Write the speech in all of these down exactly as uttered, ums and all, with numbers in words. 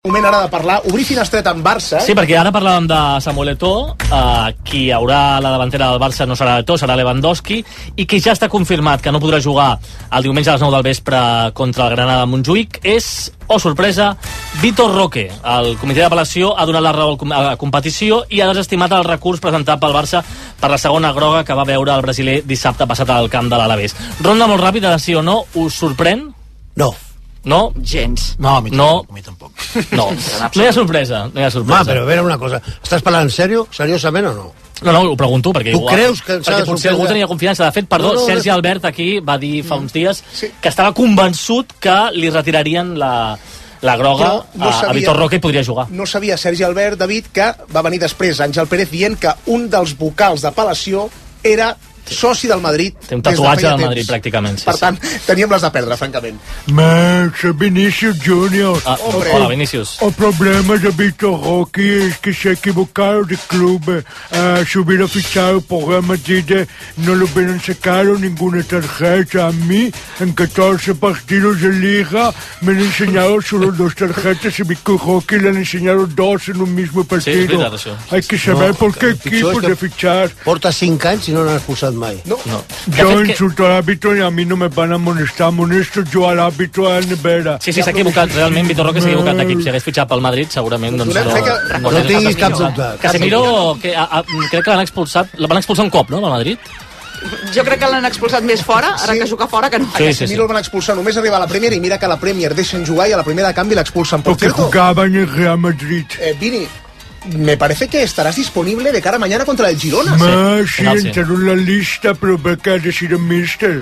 moment ara de parlar, obrir finestreta amb Barça. Sí, perquè ara parlàvem de Samuel Eto'o, eh, qui haurà la davantera del Barça no serà Eto'o, serà Lewandowski, i qui ja està confirmat que no podrà jugar el diumenge a les nou del vespre contra el Granada a Montjuïc és, oh sorpresa, Vitor Roque. El comitè d'apel·lació ha donat la raó a la competició i ha desestimat el recurs presentat pel Barça per la segona groga que va veure el brasiler dissabte passat al camp de l'Alavés. Ronda molt ràpida de sí o no, us sorprèn? No. No? Gens. No, a mi no. tampoc. A mi tampoc. No. No hi ha sorpresa. No hi ha sorpresa. Ma, però a veure una cosa. Estàs parlant en sèrio? Seriosament o no? No, no, ho pregunto, perquè tu igual... creus que... Perquè potser algú tenia confiança. De fet, perdó, no, no, Sergi no. Albert aquí va dir fa uns dies sí. que estava convençut que li retirarien la, la groga no sabia, a Vitor Roque i podria jugar. No sabia Sergi Albert, David, que va venir després Àngel Pérez dient que un dels vocals d'apel·lació era soci del Madrid. Té un tatuatge de del Madrid, pràcticament. Sí, per sí. tant, teníem les de perdre, francament. Max, Vinicius Junior. Ah, hola, Vinicius. El problema de Vitor Roque es que se ha equivocado de club. Uh, si hubiera fichado por Real Madrid, no le hubieran sacado ninguna tarjeta. A mí, en catorce partidos de liga, me han enseñado solo dos tarjetas y Vitor Roque le han enseñado dos en un mismo partido. Sí, és veritat, això. Hay que saber no, por qué equipos de fichar. Porta cinc anys i no n'han expulsat mai. No. no. Yo insulto al árbitro y a mí no me van a amonestar. Amonesto yo al árbitro a Nevera. Sí, sí, s'ha equivocat. Realment, Vitor Roque s'ha equivocat d'equip. Si hagués fitxat pel Madrid, segurament... Doncs, no, no, que, no, no tinguis cap dubte. Casemiro, que, a, a, crec que l'han expulsat... L'han expulsat un cop, no, pel Madrid? Jo crec que l'han expulsat més fora, ara sí. que juga fora, que no. Sí, sí, sí. El van expulsar només arribar a la Premier i mira que a la Premier deixen jugar i a la primera de canvi l'expulsen. Porque jugaba en el Real Madrid. Eh, Vini, me parece que estarás disponible de cara a mañana contra el Girona. Más, sí, sí, entraré en la lista, però per què ha de ser el míster?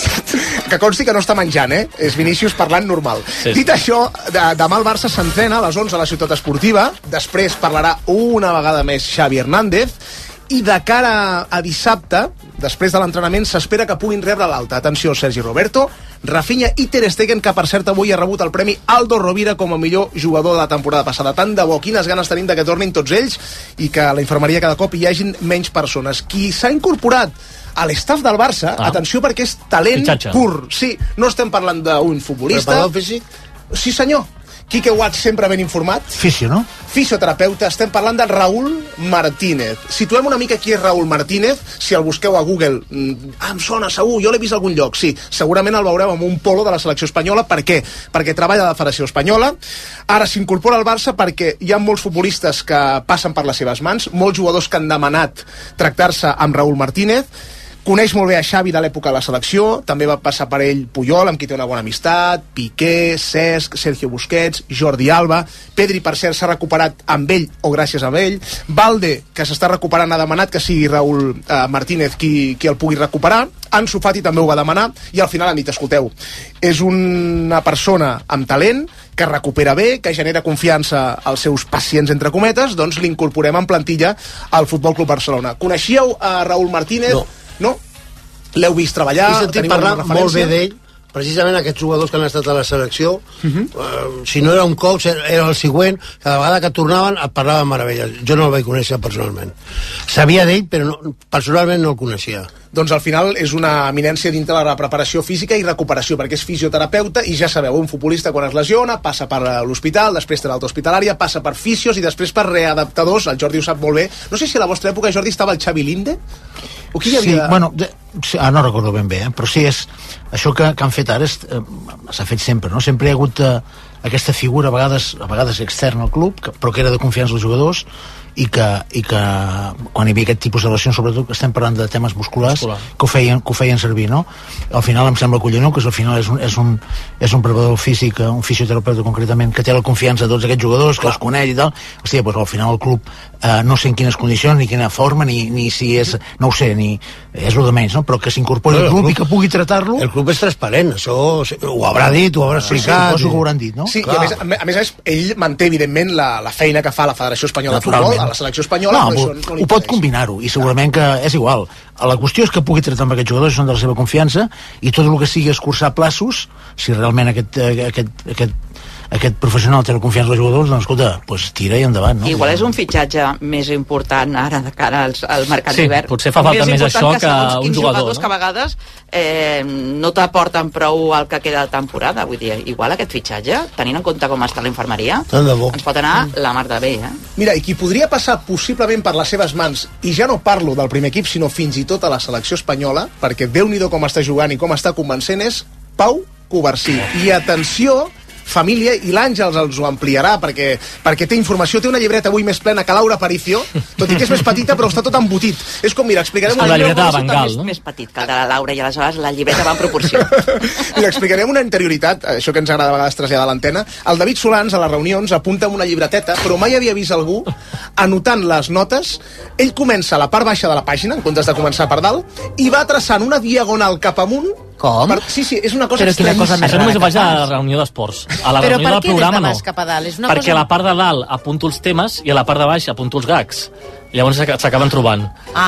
Que consti que no està menjant, eh? És Vinícius parlant normal. Sí, sí. Dit això, de, demà el Barça s'entrena a les onze a la Ciutat Esportiva, després parlarà una vegada més Xavi Hernández, i de cara a dissabte, després de l'entrenament, s'espera que puguin rebre l'alta. Atenció, Sergi Roberto, Rafinha i Ter Stegen, que per cert avui ha rebut el premi Aldo Rovira com a millor jugador de la temporada passada. Tant de bo, quines ganes tenim de que tornin tots ells i que a la infermeria cada cop hi hagin menys persones. Qui s'ha incorporat a l'estaf del Barça, ah. atenció perquè és talent Fitxatge. pur. Sí, no estem parlant d'un futbolista. Preparador físic? Sí, senyor. Quique Watts sempre ben informat. Fisio, no? Fisioterapeuta. Estem parlant de Raúl Martínez. Situem una mica qui és Raúl Martínez. Si el busqueu a Google, ah, em sona, segur, jo l'he vist a algun lloc. Sí, segurament el veureu amb un polo de la selecció espanyola. Per què? Perquè treballa a la Federació Espanyola. Ara s'incorpora al Barça perquè hi ha molts futbolistes que passen per les seves mans, molts jugadors que han demanat tractar-se amb Raúl Martínez. Coneix molt bé a Xavi de l'època de la selecció, també va passar per ell Puyol, amb qui té una bona amistat, Piqué, Cesc, Sergio Busquets, Jordi Alba, Pedri, per cert, s'ha recuperat amb ell o gràcies a ell, Valde, que s'està recuperant, ha demanat que sigui Raúl eh, Martínez qui, qui el pugui recuperar, Ansu Fati també ho va demanar, i al final han dit, escolteu, és una persona amb talent, que recupera bé, que genera confiança als seus pacients, entre cometes, doncs l'incorporem en plantilla al Futbol Club Barcelona. Coneixíeu a Raúl Martínez? No. No? L'heu vist treballar? He sentit parlar molt bé d'ell, precisament aquests jugadors que han estat a la selecció. Uh-huh. uh, si no era un coach, era el següent. Cada vegada que tornaven et parlaven meravelles. Jo no el vaig conèixer personalment. Sabia d'ell, però no, personalment no el coneixia. Doncs al final és una eminència dintre de la preparació física i recuperació, perquè és fisioterapeuta i ja sabeu, un futbolista quan es lesiona passa per l'hospital, després té l'alta hospitalària, passa per fisios i després per readaptadors. El Jordi ho sap molt bé. No sé si a la vostra època, Jordi, estava el Xavi Linde? O qui hi havia? Sí, bueno, de, sí, ah, no recordo ben bé, eh? Però sí, és, això que, que han fet ara és, eh, s'ha fet sempre, no? Sempre hi ha hagut eh, aquesta figura, a vegades, a vegades externa al club, que, però que era de confiança als jugadors, i que, i que quan hi havia aquest tipus de lesions, sobretot estem parlant de temes musculars, Muscular. que, ho feien, que ho feien servir, no? Al final em sembla collonó, que al final és un, és un, és un preparador físic, un fisioterapeuta concretament, que té la confiança de tots aquests jugadors, que Clar. els coneix i tal. Hòstia, doncs al final el club eh, no sé en quines condicions, ni quina forma, ni, ni si és, no ho sé, ni és el de menys, no? Però que s'incorpori al club, club i que pugui tratar-lo. El club és transparent, això ho haurà dit, ho haurà explicat. Sí, suposo que ho hauran dit, no? Sí, Clar. i a més, a més, a més, ell manté evidentment la, la feina que fa la Federació Espanyola de Futbol, a la selecció espanyola. No, no, no, ho pot combinar-ho, i segurament que és igual. La qüestió és que pugui tractar amb aquests jugadors, són de la seva confiança, i tot el que sigui escurçar plaços, si realment aquest, aquest, aquest aquest professional té la confiança dels jugadors, doncs escolta, pues, tira i endavant, no? Igual és un fitxatge més important ara de cara als, al mercat sí, d'hivern. Potser fa falta més, més això que, que un jugador, no? Que a vegades eh, no t'aporten prou el que queda de temporada. Vull dir, igual aquest fitxatge, tenint en compte com està la infermeria, ens pot anar la mar de bé, eh? Mira, i qui podria passar possiblement per les seves mans, i ja no parlo del primer equip, sinó fins i tot a la selecció espanyola, perquè Déu-n'hi-do com està jugant i com està convencent, és Pau Covarsí. I atenció, família, i l'Àngels els ho ampliarà perquè, perquè té informació, té una llibreta avui més plena que Laura Aparicio, tot i que és més petita però està tot embotit. És com, mira, explicarem una... una llibreta de Bengal, no? Més petit que el de la Laura, i aleshores la llibreta va en proporció. Mira, explicarem una interioritat, això que ens agrada a vegades traslladar a l'antena. El David Solans, a les reunions, apunta amb una llibreteta, però mai havia vist algú anotant les notes. Ell comença a la part baixa de la pàgina, en comptes de començar per dalt, i va traçant una diagonal cap amunt. Com? Per... Sí, sí, és una cosa Però quina cosa més Això només ho faig a la reunió d'esports. A la Però reunió per del què programa des de no. baix cap a dalt? És una Perquè cosa... a la part de dalt apunto els temes i a la part de baix apunto els gags. Llavors s'acaben trobant. Ah.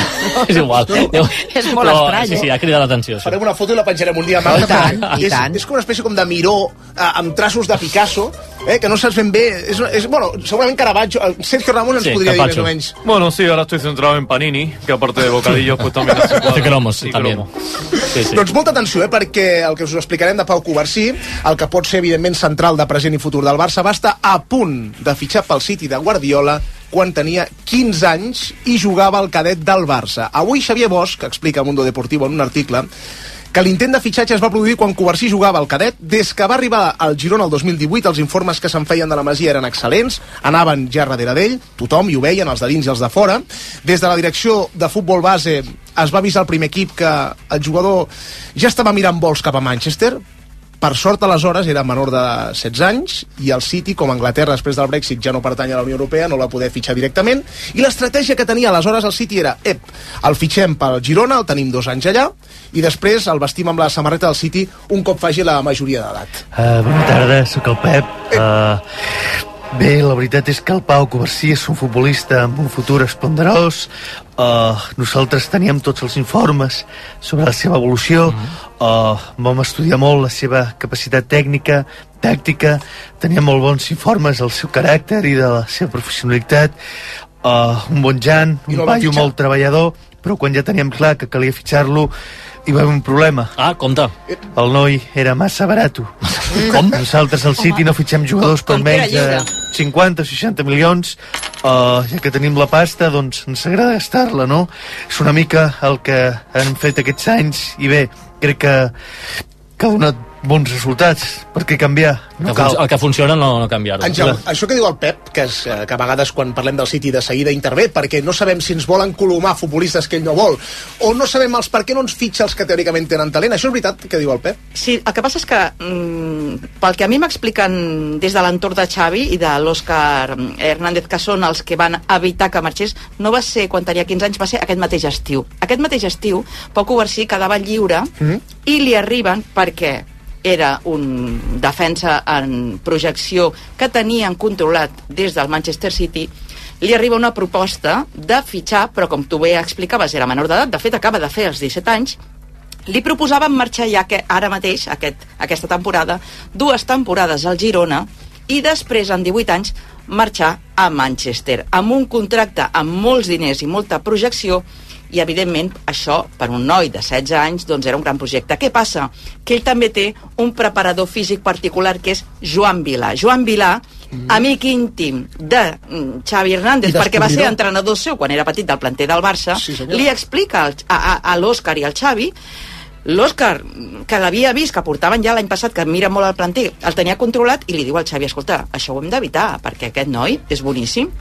És igual. És molt Però, estrany, sí, sí, eh? ha cridat l'atenció. Això. Farem una foto i la penjarem un dia a I Marta. tant, i és, tant. és com una espècie com de miró eh, amb traços de Picasso, eh, que no saps ben bé. És, és, bueno, segurament Caravaggio. Sergio Ramos ens Sí, podria Carpaccio. dir més o menys. Bueno, sí, ahora estoy centrado en Panini, que aparte de bocadillos, pues también hace Hace cuadros. cromos, Sí, també. cromo. Sí, sí. Doncs molta atenció, eh, perquè el que us explicarem de Pau Covarsí, el que pot ser evidentment central de present i futur del Barça, va estar a punt de fitxar pel City de Guardiola quan tenia quinze anys i jugava al cadet del Barça. Avui Xavier Bosch explica a Mundo Deportivo en un article que l'intent de fitxatge es va produir quan Covarsí jugava al cadet. Des que va arribar al Girona el dos mil divuit, els informes que se'n feien de la Masia eren excel·lents, anaven ja darrere d'ell, tothom hi ho veien, els de dins i els de fora. Des de la direcció de futbol base es va avisar al primer equip que el jugador ja estava mirant vols cap a Manchester. Per sort, aleshores, era menor de setze anys i el City, com a Anglaterra després del Brexit ja no pertany a la Unió Europea, no el va poder fitxar directament, i l'estratègia que tenia aleshores el City era, ep, el fitxem pel Girona, el tenim dos anys allà, i després el vestim amb la samarreta del City un cop faci la majoria d'edat. Uh, bona tarda, sóc el Pep. Uh, bé, la veritat és que el Pau Covarsí és un futbolista amb un futur esplendorós. Uh, nosaltres teníem tots els informes sobre la seva evolució. Uh, vam estudiar molt la seva capacitat tècnica, tàctica, teníem molt bons informes del seu caràcter i de la seva professionalitat. Uh, un bon Jan, un paio molt treballador, però quan ja teníem clar que calia fitxar-lo hi va haver un problema. Ah, compte. El noi era massa barato. Com? Nosaltres al City no fitxem jugadors per Com que era menys de lliure. cinquanta o seixanta milions. Uh, ja que tenim la pasta, doncs ens agrada gastar-la, no? És una mica el que han fet aquests anys i bé, crec que, que ha donat bons resultats. Per què canviar? No El cal. que funciona no, no canviar-ho. Àngel, això que diu el Pep, que, és, eh, que a vegades quan parlem del City de seguida intervé, perquè no sabem si ens volen colomar futbolistes que ell no vol, o no sabem els per què no ens fitxa els que teòricament tenen talent. Això és veritat que diu el Pep? Sí, el que passa és que, mm, pel que a mi m'expliquen des de l'entorn de Xavi i de l'Òscar Hernández, que són els que van evitar que marxés, no va ser quan tenia quinze anys, va ser aquest mateix estiu. Aquest mateix estiu, Pau Covarsí quedava lliure mm-hmm. i li arriben perquè era un defensa en projecció que tenien controlat des del Manchester City, li arriba una proposta de fitxar, però com tu bé explicaves, era menor d'edat, de fet acaba de fer els disset anys, li proposaven marxar ja que ara mateix, aquest, aquesta temporada, dues temporades al Girona, i després, en divuit anys, marxar a Manchester, amb un contracte amb molts diners i molta projecció, i evidentment això per un noi de setze anys doncs era un gran projecte. Què passa? Que ell també té un preparador físic particular que és Joan Vilà. Joan Vilà, mm. amic íntim de Xavi Hernández, perquè va ser entrenador seu quan era petit del planter del Barça, sí, li explica al, a, a, a l'Òscar i al Xavi. L'Òscar, que l'havia vist, que portaven ja l'any passat, que mira molt al planter, el tenia controlat i li diu al Xavi, escolta, això ho hem d'evitar perquè aquest noi és boníssim.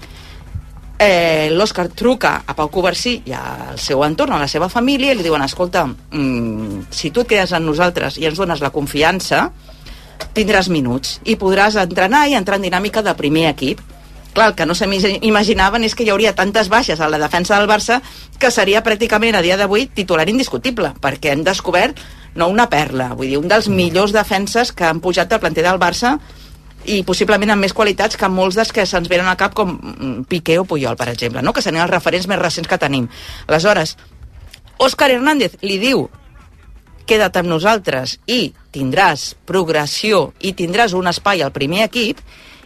Eh, l'Òscar truca a Pau Covarsí i al seu entorn, a la seva família, i li diuen, escolta, mmm, si tu et quedes amb nosaltres i ens dones la confiança, tindràs minuts i podràs entrenar i entrar en dinàmica de primer equip. Clar, el que no s'imaginaven és que hi hauria tantes baixes a la defensa del Barça que seria pràcticament a dia d'avui titular indiscutible, perquè hem descobert no una perla, vull dir, un dels millors defenses que han pujat del planter del Barça i possiblement amb més qualitats que molts dels que se'ns venen al cap com Piqué o Puyol, per exemple, no? Que serien els referents més recents que tenim. Aleshores, Òscar Hernández li diu queda't amb nosaltres i tindràs progressió i tindràs un espai al primer equip,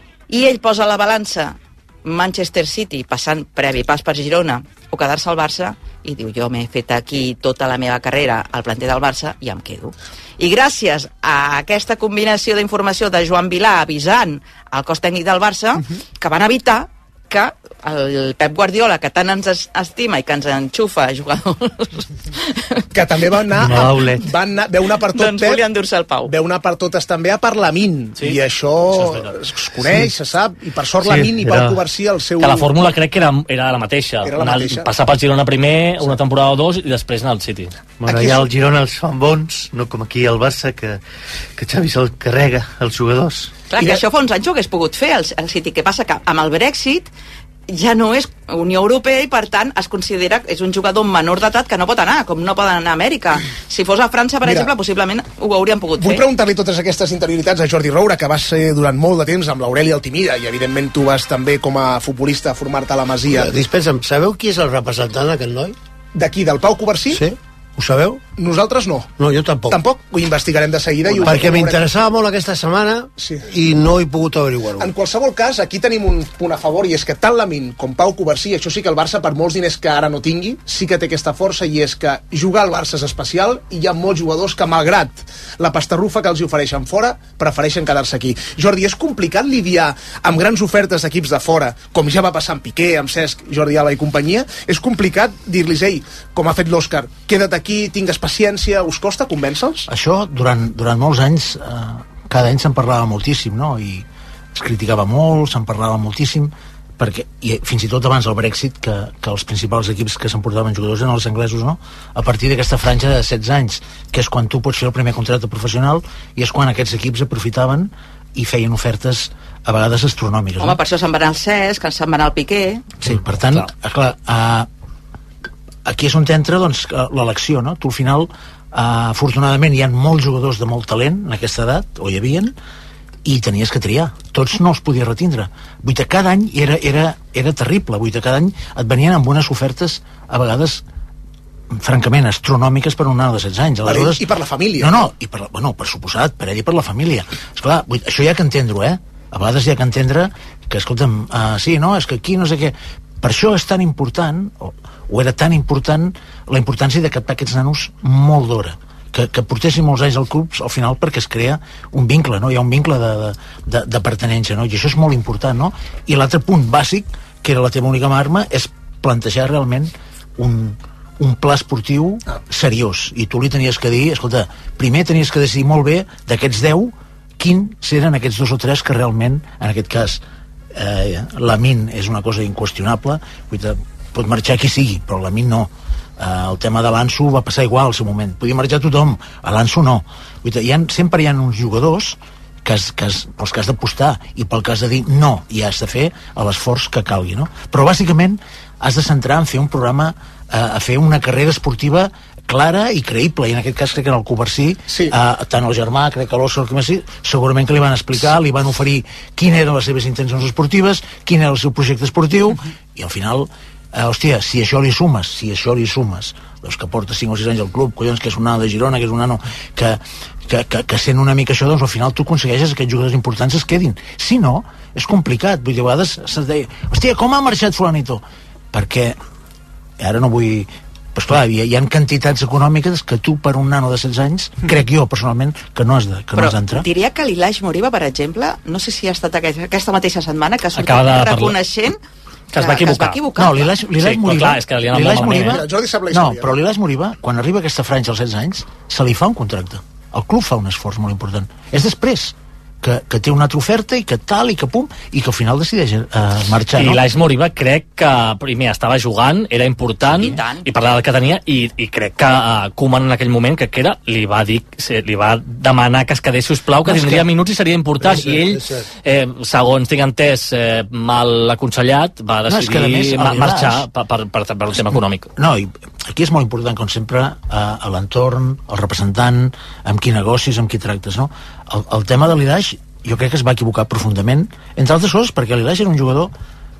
i ell posa la balança Manchester City passant previ pas per Girona o quedar-se al Barça, i diu, jo m'he fet aquí tota la meva carrera al planter del Barça i em quedo. I gràcies a aquesta combinació d'informació de Joan Vilà avisant al cos tècnic del Barça, uh-huh. que van evitar que el Pep Guardiola, que tant ens estima i que ens enxufa jugadors... Que també va anar... No, va anar veu anar per tot, doncs volia endur-se el Pau. Veu anar per totes també a per Lamin. Sí. I això, això es coneix, sí. se sap. I per sort sí, Lamin i Pau Covarsí el seu... Que la fórmula crec que era, era la mateixa. Era la mateixa. Passar pel Girona primer, una temporada o dos, i després anar al City. Bueno, aquí ja al Girona els fan bons, no com aquí al Barça, que, que Xavi se'l carrega, els jugadors. Clar, que això fa uns anys ho hagués pogut fer el, el City. Què passa? Que amb el Brexit ja no és Unió Europea i per tant es considera és un jugador menor d'edat que no pot anar, com no poden anar a Amèrica. Si fos a França, per Mira, exemple, possiblement ho haurien pogut vull fer. Vull preguntar-li totes aquestes interioritats a Jordi Roura, que va ser durant molt de temps amb l'Aureli Altimira, i evidentment tu vas també com a futbolista a formar-te a la Masia. Dispensa'm, sabeu qui és el representant d'aquest noi? D'aquí, del Pau Covarsí? Sí. Ho sabeu? Nosaltres no. No, jo tampoc. Tampoc? Ho investigarem de seguida. I ho perquè m'interessava molt aquesta setmana sí. i no he pogut averiguar-ho. En qualsevol cas, aquí tenim un punt a favor, i és que tant Lamin com Pau Covarsí, això sí que el Barça, per molts diners que ara no tingui, sí que té aquesta força, i és que jugar al Barça és especial, i hi ha molts jugadors que, malgrat la pastarrufa que els hi ofereixen fora, prefereixen quedar-se aquí. Jordi, és complicat lidiar amb grans ofertes d'equips de fora, com ja va passar amb Piqué, amb Cesc, Jordi Alba i companyia? És complicat dir-los, ei, com ha fet l'Òscar, queda't aquí, tingues paciència, us costa convèncer-los? Això, durant, durant molts anys, eh, cada any se'n parlava moltíssim, no? I es criticava molt, se'n parlava moltíssim, perquè, i fins i tot abans del Brexit, que, que els principals equips que s'emportaven jugadors eren els anglesos, no? A partir d'aquesta franja de setze anys, que és quan tu pots fer el primer contracte professional, i és quan aquests equips aprofitaven i feien ofertes a vegades astronòmiques. Home, no? per això se'n va anar el Cesc, se'n va anar el Piqué... Sí, per tant, clar, clar uh, aquí és on t'entra doncs, l'elecció, no? Tu al final, uh, afortunadament, hi ha molts jugadors de molt talent en aquesta edat, o hi havien, i tenies que triar. Tots no els podies retindre. Vull dir, cada any era, era, era terrible. Vull dir, cada any et venien amb unes ofertes, a vegades, francament, astronòmiques per un nano de setze anys. Aleshores, I per la família. No, no, i per, bueno, per suposat, per ell i per la família. Esclar, vull dir, això hi ha que entendre-ho, eh? A vegades hi ha que entendre que, escolta'm, uh, sí, no, és que aquí no sé què... Per això és tan important, o, o era tan important, la importància de captar aquests nanos molt d'hora, que, que portessin molts anys al club, al final, perquè es crea un vincle, no? Hi ha un vincle de, de, de, de pertinença, no? I això és molt important, no? I l'altre punt bàsic, que era la teva única arma, és plantejar realment un, un pla esportiu seriós. I tu li tenies que dir, escolta, primer tenies que decidir molt bé d'aquests deu, quins eren aquests dos o tres que realment, en aquest cas, eh, Lamin és una cosa inqüestionable, vull dir, pot marxar qui sigui, però Lamin no. Eh, el tema de l'Anso va passar igual al seu moment, podia marxar tothom, a l'Anso no. Vull dir, hi ha, sempre hi ha uns jugadors que has, que has, pels que has d'apostar i pel que has de dir no, i has de fer l'esforç que calgui, no? Però bàsicament has de centrar en fer un programa, eh, a fer una carrera esportiva clara i creïble, i en aquest cas crec que en el Covarsí, sí. eh, tant el germà, crec que l'Òscar, segurament que li van explicar, li van oferir quines eren les seves intencions esportives, quin era el seu projecte esportiu, uh-huh. i al final, eh, hòstia, si això li sumes, si això li sumes, doncs que porta cinc o sis anys al club, collons, que és un nano de Girona, que és un nano que, que, que, que sent una mica això, doncs al final tu aconsegueixes que aquests jugadors importants es quedin. Si no, és complicat, vull dir, a vegades se'ns deia, hòstia, com ha marxat fulanito? Perquè, ara no vull... Pues clar, hi ha, hi ha quantitats econòmiques que tu per un nano de setze anys, crec jo personalment, que no has de, que no has d'entrar. Però diria que l'Ilaix Moriba, per exemple, no sé si ha estat aquest, aquesta mateixa setmana que ha sortit reconeixent que, que es va equivocar. Que es va equivocar. No, l'Ilaix sí, Moriba... Clar, és que li l'Ilaix Moriba eh? Jordi sap la no, història. però l'Ilaix Moriba, quan arriba aquesta franja als setze anys, se li fa un contracte. El club fa un esforç molt important. És després que, que té una altra oferta i que tal i que pum, i que al final decideix uh, marxar. I no? l'Aix Moriba crec que primer estava jugant, era important, I, i parlava del que tenia, i, i crec que uh, Koeman en aquell moment, que era, li va dir, li va demanar que es quedés, sisplau, que no, tindria que... minuts i seria important, ser, i ell, eh, segons tinc entès, eh, mal aconsellat, va decidir no, més, ma marxar per, per, per, per un tema econòmic. No, i aquí és molt important, com sempre, uh, a l'entorn, el representant, amb qui negocis, amb qui tractes, no? El, el tema de l'Ilaix, jo crec que es va equivocar profundament, entre altres coses perquè l'Ilaix era un jugador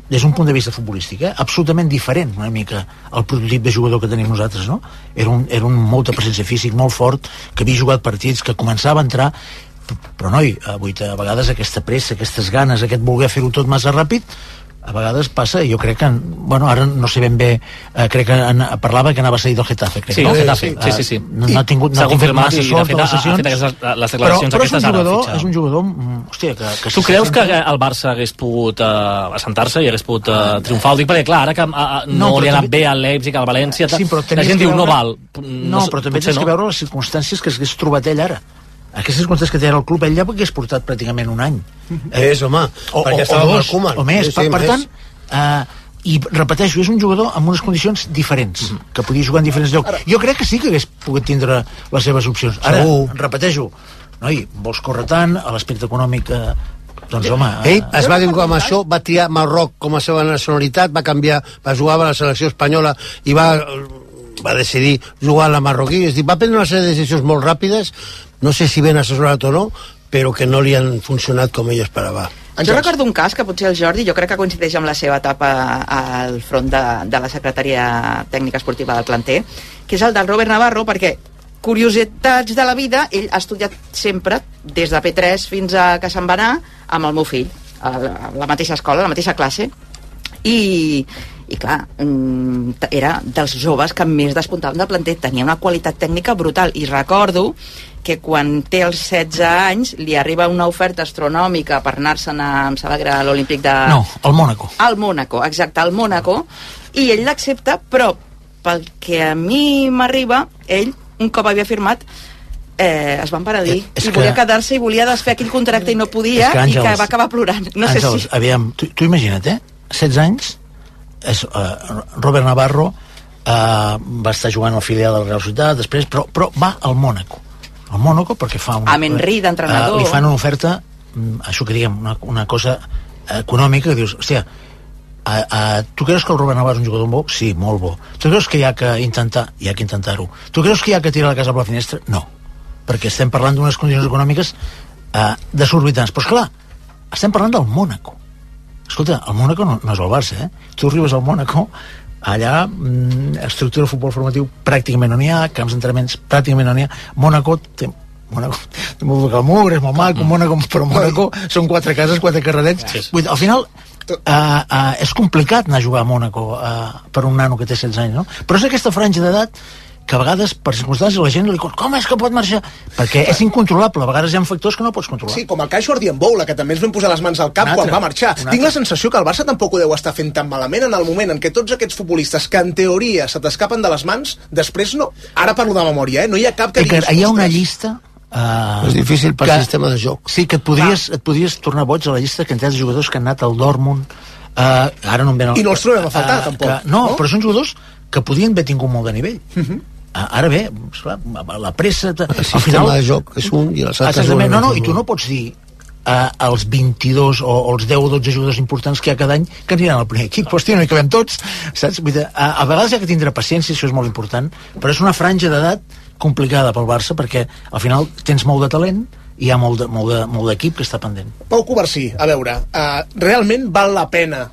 des d'un punt de vista futbolístic, eh? absolutament diferent una mica el prototip de jugador que tenim nosaltres, no? Era un, era un molta presència físic, molt fort, que havia jugat partits, que començava a entrar, però noi, avui a vegades aquesta pressa, aquestes ganes, aquest voler fer-ho tot massa ràpid, a vegades passa, jo crec que, bueno, ara no sé ben bé, eh, crec que en, parlava que anava a sair del Getafe, crec, sí, no? Getafe, sí, sí, sí. No, no ha tingut, no ha tingut massa sort a les sessions, aquestes, les declaracions però, però és un jugador, ara, és un jugador, hòstia, que, que tu creus que el Barça hagués pogut uh, assentar-se i hagués pogut uh, triomfar? Ho dic perquè, clar, ara que uh, no, no li ha anat bé al Leipzig, al València, sí, la gent diu, no val. No, no però també tens no. que veure les circumstàncies que s'hagués trobat ell ara. Aquestes circumstàncies que té ara el club, ell ja hagués portat pràcticament un any. És, home, o, perquè o, estava o amb el Koeman. O més, sí, per, sí, per més. tant, Uh, i repeteixo, és un jugador amb unes condicions diferents, mm. que podia jugar en diferents llocs. Ara, jo crec que sí que hagués pogut tindre les seves opcions. Ara, segur. repeteixo, noi, vols córrer tant, a l'aspecte econòmic, eh, doncs home... Ell eh, es va dir amb això, va triar Marroc com a seva nacionalitat, va canviar, va jugar a la selecció espanyola i va, va decidir jugar a la marroquí. És dir, va prendre una sèrie de decisions molt ràpides, no sé si ben assessorat o no, però que no li han funcionat com ell esperava. Jo recordo un cas que potser el Jordi, jo crec que coincideix amb la seva etapa al front de, de la Secretaria Tècnica Esportiva del planter, que és el del Robert Navarro, perquè curiositats de la vida, ell ha estudiat sempre, des de P tres fins a que se'n va anar, amb el meu fill, a la mateixa escola, a la mateixa classe, i, i clar, era dels joves que més despuntaven del planter, tenia una qualitat tècnica brutal, i recordo que quan té els setze anys li arriba una oferta astronòmica per anar-se'n a, em sembla que era l'Olímpic de... No, al Mònaco. Al Mònaco, exacte, al Mònaco, i ell l'accepta, però pel que a mi m'arriba, ell, un cop havia firmat, eh, es va emparadir, eh, i volia que... quedar-se i volia desfer aquell contracte i no podia, que Àngels, i que va acabar plorant. No Àngels, sé si... aviam, tu, tu imagina't, eh? setze anys, és, uh, Robert Navarro uh, va estar jugant al filial de la Real Societat, després, però, però va al Mònaco. Al Mònaco perquè fa una, a Menrí d'entrenador uh, li fan una oferta, això que diguem, una, una cosa econòmica, que dius, hòstia, uh, uh, tu creus que el Robert Navarro és un jugador bo? Sí, molt bo. Tu creus que hi ha que intentar? Hi ha que intentar-ho. Tu creus que hi ha que tirar la casa per la finestra? No, perquè estem parlant d'unes condicions econòmiques uh, desorbitants, però esclar, estem parlant del Mònaco. Escolta, el Mònaco no, no és el Barça, eh? Tu arribes al Mònaco, allà, mm, estructura de futbol formatiu pràcticament no n'hi ha, camps d'entrenaments pràcticament no n'hi ha. Mònaco té, Mònaco té molt de calmur, és molt maco, mm. Mònaco, però Mònaco són quatre cases, quatre carrerets. Sí, sí. Vull dir, al final, uh, uh, és complicat anar a jugar a Mònaco uh, per un nano que té setze anys, no? Però és aquesta franja d'edat que a vegades, per circumstàncies, la gent li diu, com és que pot marxar? Perquè és incontrolable, a vegades hi ha factors que no pots controlar. Sí, com el cas Jordi Emboula, que també ens vam posar les mans al cap quan va marxar. Tinc la sensació que el Barça tampoc ho deu estar fent tan malament en el moment en què tots aquests futbolistes que en teoria se t'escapen de les mans, després no. Ara parlo de memòria, eh? No hi ha cap que... que hi ha una llista... Uh, és difícil per que, sistema de joc. Sí, que et podries, et podries tornar boig a la llista de quantitats de jugadors que han anat al Dortmund. Uh, ara no em ven el... I no els trobem a faltar, uh, tampoc. Que, no, no, però són jugadors que podrien haver tingut molt de nivell. Uh -huh. Ara bé, esclar, la pressa... El al final de joc és un i els altres... No, no, no, i tu no pots dir uh, els vint-i-dos o, o els deu o dotze jugadors importants que hi ha cada any que aniran al primer equip, hòstia, no hi cabem tots, saps? Vull dir, a, a vegades hi ha que tindre paciència, això és molt important, però és una franja d'edat complicada pel Barça perquè al final tens molt de talent i hi ha molt, de, molt, de, molt d'equip que està pendent. Pau Covarsí, a veure, uh, realment val la pena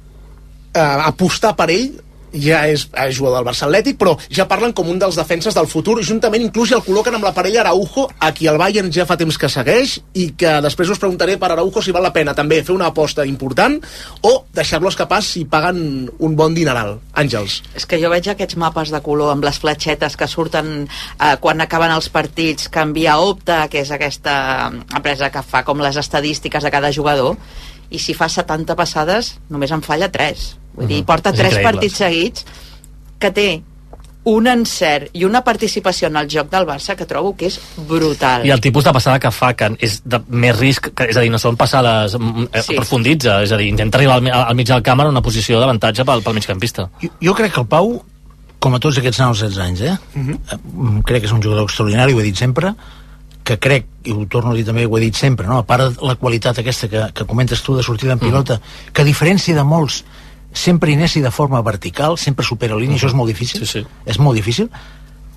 uh, apostar per ell? Ja és, és jugador del Barça Atlètic, però ja parlen com un dels defenses del futur, juntament inclús ja el col·loquen amb la parella Araujo, a qui el Bayern ja fa temps que segueix, i que després us preguntaré per Araujo si val la pena també fer una aposta important o deixar-lo escapar si paguen un bon dineral. Àngels. És que jo veig aquests mapes de color amb les fletxetes que surten eh, quan acaben els partits, que envia Opta, que és aquesta empresa que fa com les estadístiques de cada jugador, i si fa setanta passades només en falla tres. Vull dir, porta tres partits seguits que té un encert i una participació en el joc del Barça que trobo que és brutal. I el tipus de passada que fa, que és de més risc, que, és a dir, no són passades sí. aprofundits, és a dir, intenta arribar al, al mig del camp en una posició d'avantatge pel, pel migcampista. Jo, jo crec que el Pau, com a tots aquests nanos setze anys, eh? Uh-huh. crec que és un jugador extraordinari, ho he dit sempre, que crec, i ho torno a dir també, ho he dit sempre, no? A part de la qualitat aquesta que, que comentes tu de sortida en pilota, uh-huh. que a diferència de molts sempre inici de forma vertical, sempre supera línia, uh-huh. això és molt difícil, sí, sí. és molt difícil,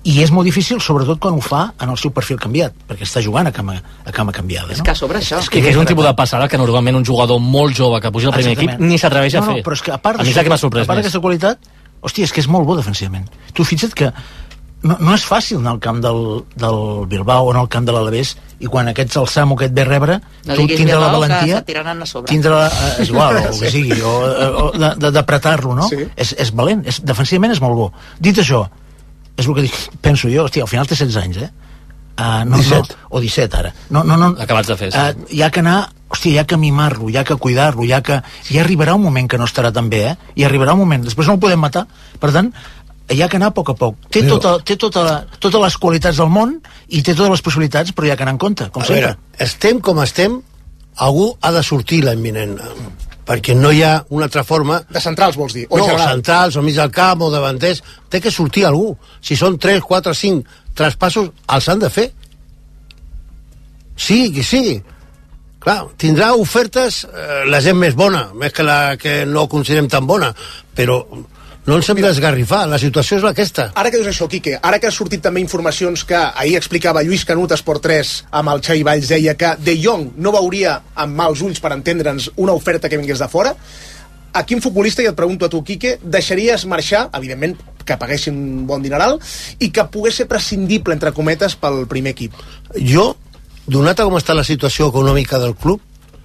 i és molt difícil, sobretot quan ho fa en el seu perfil canviat, perquè està jugant a cama, a cama canviada, no? És que sobre això... És que, que és un tipus de passada que normalment un jugador molt jove que puja al primer equip ni s'atreveix a no, fer. No, però és que a part, a mi és que m'ha sorprès a part d'aquesta qualitat, hòstia, és que és molt bo defensivament. Tu fixa't que no, no és fàcil anar al camp del, del Bilbao o anar al camp de l'Alavés i quan aquests el Samu que et ve a rebre, no tu tindrà la valentia, a sobre. tindrà, eh, és igual, o que sigui, o, o d'apretar-lo, no? Sí. És, és valent, és, defensivament és molt bo. Dit això, és el que dic, penso jo, hòstia, al final té setze anys, eh? Uh, no, disset. No, o disset, ara. No, no, no, acabats de fer, sí. Uh, hi ha que anar, hòstia, hi ha que mimar-lo, hi ha que cuidar-lo, hi ha que... Hi arribarà un moment que no estarà tan bé, eh? Hi arribarà un moment, després no el podem matar. Per tant, hi ha que anar a poc a poc. Té, però... tota, té tota la, totes les qualitats del món i té totes les possibilitats, però hi ha que anar en compte, com a sempre. Veure, estem com estem, algú ha de sortir l'any vinent, perquè no hi ha una altra forma... De centrals, vols dir? O no, general. centrals, o mig del camp, o davanters... Té que sortir algú. Si són tres, quatre, cinc traspassos, els han de fer. Sí, que sí. Clar, tindrà ofertes eh, la gent més bona, més que la que no considerem tan bona, però... No ens hem d'esgarrifar, la situació és aquesta. Ara que dius això, Quique, ara que ha sortit també informacions que ahir explicava Lluís Canut, Esport tres, amb el Xavi Valls, deia que De Jong no veuria amb mals ulls, per entendre'ns, una oferta que vingués de fora. A quin futbolista, i et pregunto a tu, Quique, deixaries marxar, evidentment, que paguessin un bon dineral, i que pogués ser prescindible, entre cometes, pel primer equip? Jo, donat a com està la situació econòmica del club,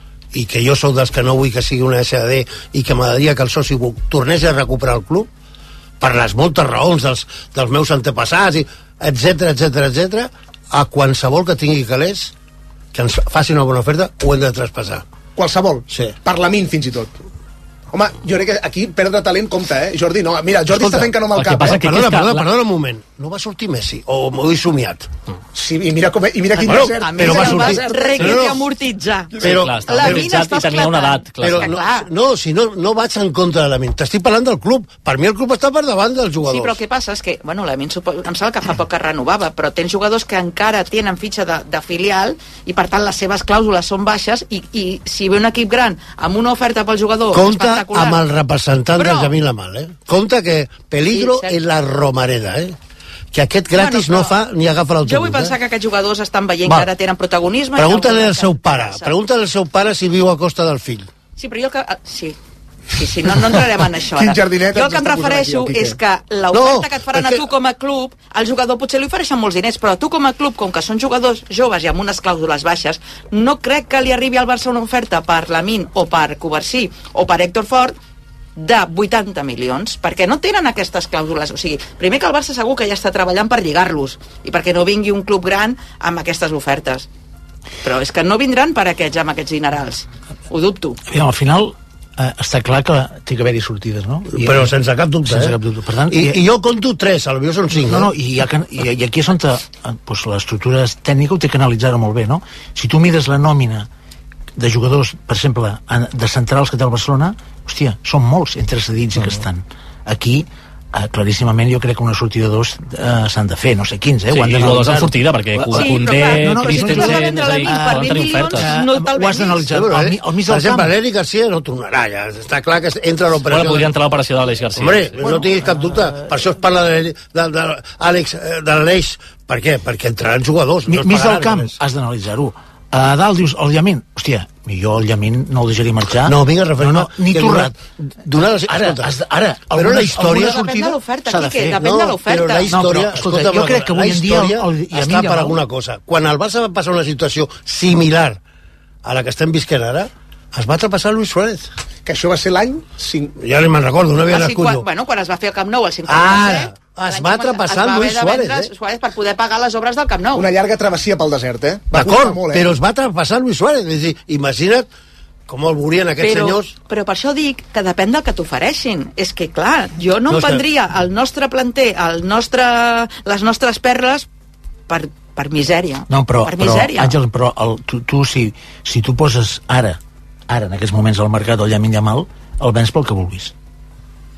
i que jo sóc dels que no vull que sigui una S A D i que m'agradaria que el soci tornés a recuperar el club per les moltes raons dels, dels meus antepassats, etc etc etc, a qualsevol que tingui calés que ens faci una bona oferta ho hem de traspassar. Qualsevol? Sí. Parlament fins i tot. Home, jo crec que aquí perdre talent compta, eh? Jordi, no, mira, Jordi Escolta, està fent que no amb el cap. Passa eh? que perdona, perdona, perdona un moment. No va sortir Messi, o m'ho he somiat. Sí, i mira, com, i mira quin bueno, desert. A més, va el sortir. vas requerir no, no. amortitzar. Sí, però, clar, estava la amortitzat mina i tenia una edat. Clar, però, clar. no, no, si no, no vaig en contra de la Min. T'estic parlant del club. Per mi el club està per davant dels jugadors. Sí, però el que passa és que, bueno, la Min em sembla que fa poc que renovava, però tens jugadors que encara tenen fitxa de, de filial i, per tant, les seves clàusules són baixes i, i si ve un equip gran amb una oferta pel jugador compta espectacular... amb el representant però... del Jamil Amal, eh? Compte que peligro Sí, en la Romareda, eh? Que aquest gratis Bueno, no fa ni agafa l'autobús. Jo vull pensar eh? que aquests jugadors estan veient Va. que ara tenen protagonisme... Pregunta-li al seu pare, pregunta-li al seu pare si viu a costa del fill. Sí, però jo que... ah, Sí, sí, sí, no, no entrarem en això Quin ara. jardinet Jo ens el que em està posant refereixo aquí, el Quique. és que l'oferta No, que et faran és que- a tu com a club, al jugador potser li ofereixen molts diners, però a tu com a club, com que són jugadors joves i amb unes clàusules baixes, no crec que li arribi al Barça una oferta per Lamine o per Covarsí o per Héctor Fort de vuitanta milions, perquè no tenen aquestes clàusules. O sigui, primer que el Barça segur que ja està treballant per lligar-los i perquè no vingui un club gran amb aquestes ofertes. Però és que no vindran per aquests amb aquests dinerals. Ho dubto. I al final eh, està clar que té que haver-hi sortides, no? I, Però sense cap dubte, sense eh? cap dubte. Per tant, I, I jo conto tres, potser són cinc. No, no, eh? i, hi ha que, i, i aquí és on te, eh, doncs, l'estructura tècnica ho té que analitzar-ho molt bé, no? Si tu mires la nòmina de jugadors, per exemple, en- de centrals que té el Barcelona, hòstia, són molts entre cedits i que estan. Aquí, eh, claríssimament, jo crec que una sortida de dos eh, s'han de fer, no sé quins, eh? Sí, Ho han jugadors d'analitzar. en sortida, perquè Sí, Koundé, no, no, Christensen, si tu és a dir, per poden vint tenir milions, ofertes. Eh, no te'l ho has d'analitzar. Bueno, Al, eh? mi- al mig Per del exemple, camp. l'Eric Garcia no tornarà, ja està clar que entra a l'operació. Bueno, podria entrar a l'operació d'Àlex Garcia. Hombre, Sí. no tinguis cap dubte. Per això es parla de, de, de, Àlex, eh, de l'Aleix. Per què? Perquè entraran jugadors. Mi, no es mig del pagaran camp, només. has d'analitzar-ho. A dalt dius, el Llamin, hòstia, jo el Llamin no el deixaria marxar. No, vinga, referent. no, no, ni que Torrat. Donar, donar, Ara, escolta, has de, ara, però alguna, la història... alguna Depèn de l'oferta, s'ha de Quique, fer. depèn de l'oferta. però la història, No, però, escolta, escolta, jo crec que avui la en dia història el- i a mi està ja per val. alguna cosa. Quan el Barça va passar una situació similar a la que estem visquent ara, es va trapassar Luis Suárez. Que això va ser l'any... cinc... Ja ni me'n recordo, no havia Així, nascut quan, jo. bueno, quan es va fer el Camp Nou, el cinquanta Ara, es va trapassar Luis Suárez, eh? Suárez per poder pagar les obres del Camp Nou. Una llarga travessia pel desert, eh? Va costar D'acord, molt, eh? però es va trapassar Luis Suárez. És dir, imagina't com el veurien aquests però, senyors. però per això dic que depèn del que t'ofereixin. És que, clar, jo no, No, no és que- prendria el nostre planter, el nostre, les nostres perles per, per misèria. No, però, per però misèria. Àngel, però el, tu, tu si, si tu poses ara, ara, en aquests moments al mercat, el Llamin Yamal, el vens pel que vulguis.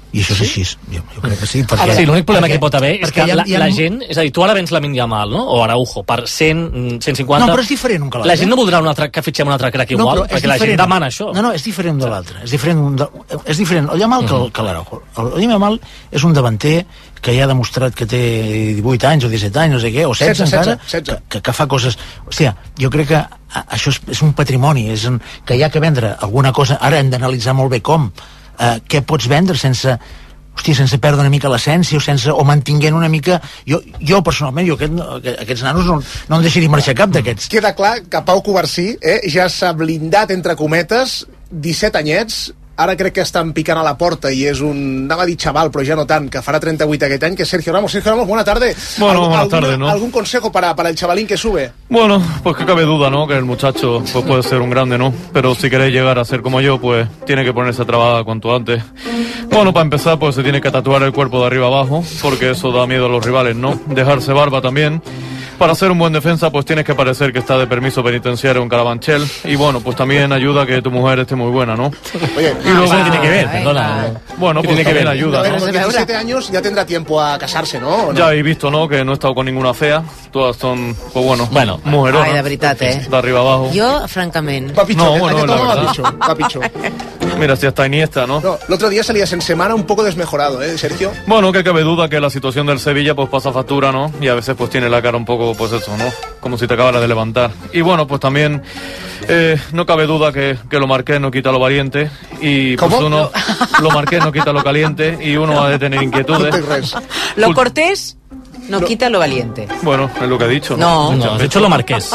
i això és així, jo, jo crec que sí, perquè... Sí, l'únic problema perquè, que hi pot haver és que ha, la, ha... la gent, és a dir, tu ara vens Lamine Yamal, no? O Araujo, per cent, cent cinquanta... No, però és diferent un que l'altre. La gent no voldrà un altre, que fitxem un altre crack igual, no, perquè la gent demana això. No, no, és diferent de l'altre, és diferent, de, és diferent el Yamal que, que l'Araujo. El Yamal és un davanter que ja ha demostrat que té divuit anys o disset anys, no sé què, o setze encara, que, que, que fa coses... O sigui, jo crec que això és, és un patrimoni, és un, que hi ha que vendre alguna cosa. Ara hem d'analitzar molt bé com, eh, què pots vendre sense... Hòstia, sense perdre una mica l'essència o, sense, o mantinguent una mica... Jo, jo personalment, jo aquest, aquests nanos no, no en deixaria marxar cap d'aquests. Queda clar que Pau Covarsí eh, ja s'ha blindat, entre cometes, disset anyets, ara crec que estan picant a la porta i és un, anava a dir xaval, però ja no tant, que farà treinta-vuit aquest any, que és Sergio Ramos. Sergio Ramos, buena tarde. Bueno, buena ¿Alguna, tarde, ¿no? ¿Algún consejo para, para el chavalín que sube? Bueno, pues que cabe duda, ¿no? Que el muchacho pues puede ser un grande, ¿no? Pero si queréis llegar a ser como yo, pues tiene que ponerse a trabajar cuanto antes. Bueno, para empezar, pues se tiene que tatuar el cuerpo de arriba abajo, porque eso da miedo a los rivales, ¿no? Dejarse barba también. Para ser un buen defensa, pues tienes que parecer que está de permiso penitenciario en Carabanchel. Y bueno, pues también ayuda a que tu mujer esté muy buena, ¿no? Oye, y luego ah, tiene que ver, perdona. Bueno, pues tiene también que ver? ayuda, ¿no? ¿no? Con diecisiete años ya tendrá tiempo a casarse, ¿no? ¿no? Ya he visto, ¿no? Que no he estado con ninguna fea. Todas son, pues bueno, bueno mujeronas. Ai, de veritat, eh? De arriba abajo. Jo, francament. Va pitjor, no, bueno, aquest la home va verdad. pitjor, va pitjor. Mira, si hasta Iniesta, ¿no? No, el otro día salía en semana un poco desmejorado, ¿eh, Sergio? Bueno, que cabe duda que la situación del Sevilla pues pasa factura, ¿no? Y a veces pues tiene la cara un poco, pues eso, ¿no? Como si te acabara de levantar. Y bueno, pues también eh, no cabe duda que, que lo marqués no quita lo valiente y pues ¿Cómo? uno, lo marqués no quita lo caliente y uno ha de tener inquietudes. Lo cortés no quita lo valiente. Bueno, es lo que he dicho, ¿no? No, no has dicho lo marqués.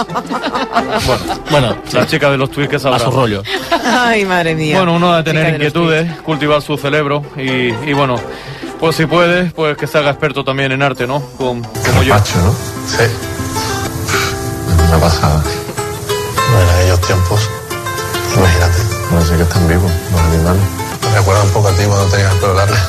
Bueno, bueno la sí. chica de los tuits que sabrá. A su rollo. Ay, madre mía. Bueno, uno ha de tener inquietudes, cultivar su cerebro y, y bueno, pues si puede, pues que se haga experto también en arte, ¿no? Como, como yo. Macho, ¿no? Sí. Una pasada. Bueno, en aquellos tiempos, imagínate, no sé que están vivos los animales. Me recuerda un poco a ti cuando tenías el pelo largo.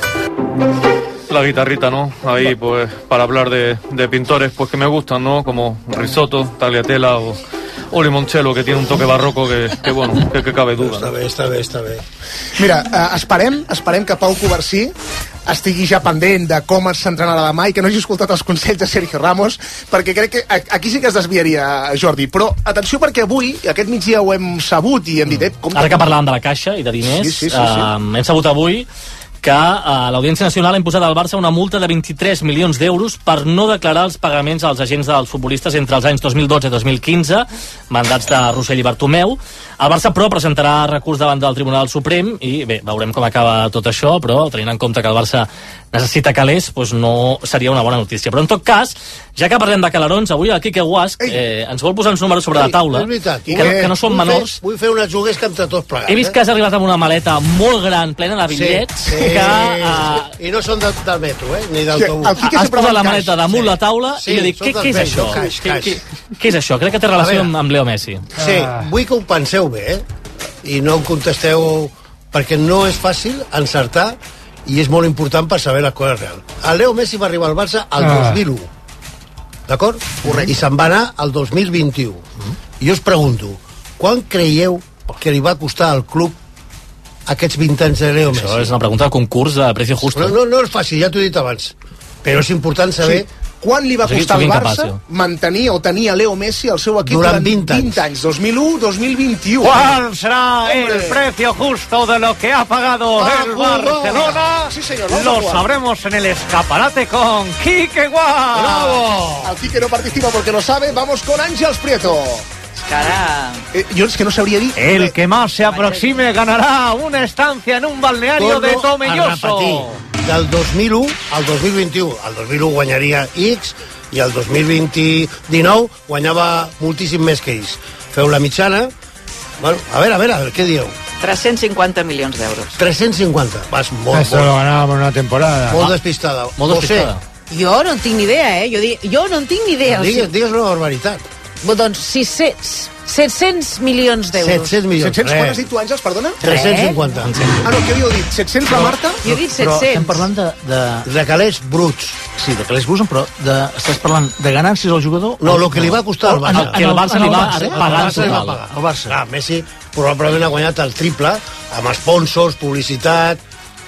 La guitarrita, ¿no? Ahí, pues, para hablar de, de pintores, pues que me gustan, ¿no? Como Risotto, Tagliatella o, o Limoncello, que tiene un toque barroco que, que bueno, que, que cabe duda. Està bé, està bé, està bé. Mira, eh, esperem, esperem que Pau Covarsí estigui ja pendent de com s'entrenarà demà i que no hagi escoltat els consells de Sergio Ramos, perquè crec que aquí sí que es desviaria, Jordi. Però atenció, perquè avui, aquest migdia ho hem sabut i hem dit... Eh, com Ara que parlàvem de la caixa i de diners, sí, sí, sí, sí. Eh, hem sabut avui que eh, l'Audiència Nacional ha imposat al Barça una multa de vint-i-tres milions d'euros per no declarar els pagaments als agents dels futbolistes entre els anys dos mil dotze i dos mil quinze, mandats de Rossell i Bartomeu. El Barça, però, presentarà recurs davant del Tribunal Suprem i, bé, veurem com acaba tot això, però tenint en compte que el Barça necessita calés, doncs no seria una bona notícia. Però, en tot cas, ja que parlem de calarons, avui el Quique Guasc eh, ens vol posar uns números sobre Ei, la taula, és veritat. que, no, que no són vull menors. Fer, vull fer una juguesca entre tots plegats. He vist que has arribat amb una maleta molt gran, plena de bitllets, sí, sí, que... Uh, I no són de, del metro, eh? Ni d'autobús. Sí, has posat la maleta damunt sí. la taula sí, i jo dic, què, què és metro, això? Caix, què, caix. què, què és això? Crec que té relació amb, amb Leo Messi. Sí, vull que ho penseu bé, eh? I no em contesteu, perquè no és fàcil encertar i és molt important per saber les coses reals. El Leo Messi va arribar al Barça al dos mil u, d'acord? I se'n va anar al dos mil vint-i-u. I jo us pregunto, quan creieu que li va costar al club aquests vint anys de Leo Messi? Això és una pregunta de concurs de precio justo. No, no, no és fàcil, ja t'ho he dit abans. Però és important saber... Sí. Quan li va costar al Barça mantenir o tenir a Leo Messi al seu equip durant vint anys? dos mil u dos mil vint-i-u. ¿Cuál será el precio justo de lo que ha pagado ah, el Barcelona? Sí, señor, lo sabremos en el escaparate con Quique Guasc. ¡Bravo! Al Quique no participa porque lo sabe. Vamos con Àngels Prieto. Cara... Eh, jo és que no sabria dir... El que más se aproxime ganará una estancia en un balneario de Tomelloso. Del dos mil u al dos mil vint-i-u. El dos mil u guanyaria X i el dos mil dinou guanyava moltíssim més que ells. Feu la mitjana. Bueno, a veure, a veure, què dieu? tres-cents cinquanta milions d'euros. tres-cents cinquanta. Vas molt, Eso molt, lo ganábamos una temporada. molt despistada. Molt despistada. Jo no en tinc ni idea, eh? Jo, dic, jo no en tinc ni idea. Digues, digues una barbaritat. Doncs sis-cents, set-cents milions d'euros. set-cents milions. set-cents, quan has dit tu, Àngels, perdona? tres-cents cinquanta. Ah, no, què havíeu dit? set-cents la Marta? Jo he dit Però estem set-cents. parlant de... de... De calés bruts. Sí, de calés bruts, però de... estàs parlant de ganàncies al jugador? No, el que li va costar al Barça. Que el Barça li va pagar el Barça li va pagar. El Barça. Clar, Messi probablement ha guanyat el triple amb sponsors, publicitat...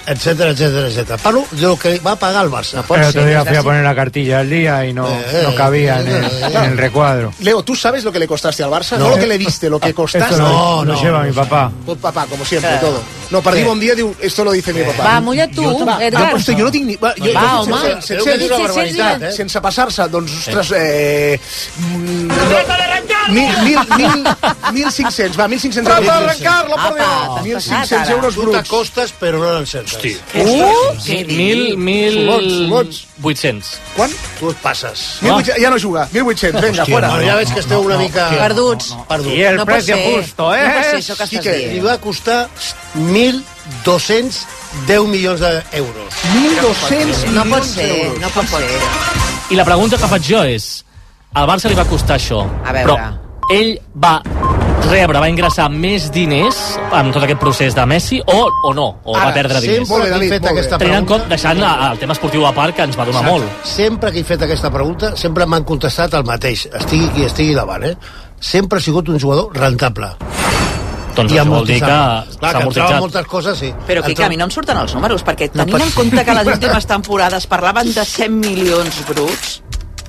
etcétera, etcétera, etcétera. Parlo de lo que va a pagar el Barça. El otro día fui a poner la cartilla al día y no, Eh, no cabía en el, eh, en el recuadro. Leo, ¿tú sabes lo que le costaste al Barça? No, No. lo que le diste, lo que costaste. Esto lo, No, lo no, lleva no mi sé. papá. Pues papá, como siempre, todo. No, per dir bon dia, diu, esto lo dice mi papá. Va, mulla't tu, Va, Edgar. jo, hosti, jo no tinc ni... Va, jo, Va, jo, home. sense, Heu sense, dit una barbaritat, eh? sense passar-se, doncs, ostres, eh... mm, no, mil, mil, mil, mil cinc-cents, va, mil cinc-cents euros. Trata d'arrencar-lo, por Dios. mil T'has cinc-cents passat, euros Tu bruts. t'acostes, però no l'encertes. Hosti. Uh, què Mil, dius? mil... Sumots, sumots. vuit-cents. Quan? Tu et passes. mil vuit-cents, ja no juga, mil vuit-cents, vinga, Hòstia, fora. Bueno, ja veig que esteu una mica... Perduts. Perduts. Y el No pot precio ser. justo, No pot ser ¿eh? això que estàs Quique, Li dient. va costar mil dos-cents deu milions d'euros. mil dos-cents No pot milions ser, d'euros. no pot ser. I la pregunta que faig jo és, al Barça li va costar això, A veure. però ell va rebre, va ingressar més diners en tot aquest procés de Messi o, o no, o va Ara, perdre diners? Molt bé, Sempre que he David, fet molt bé. aquesta Tenint en pregunta... compte, deixant a- el tema esportiu a part, que ens va donar Exacte. molt. Sempre que he fet aquesta pregunta, sempre m'han contestat el mateix, estigui qui estigui davant, eh? Sempre ha sigut un jugador rentable. Doncs I això vol dir que amortitzable. s'ha Clar, que entrava amortitzat. moltes coses, sí. Però que, Entrava- a mi no em surten els números, perquè No tenint pot en ser. compte que les últimes temporades parlaven de cent milions bruts,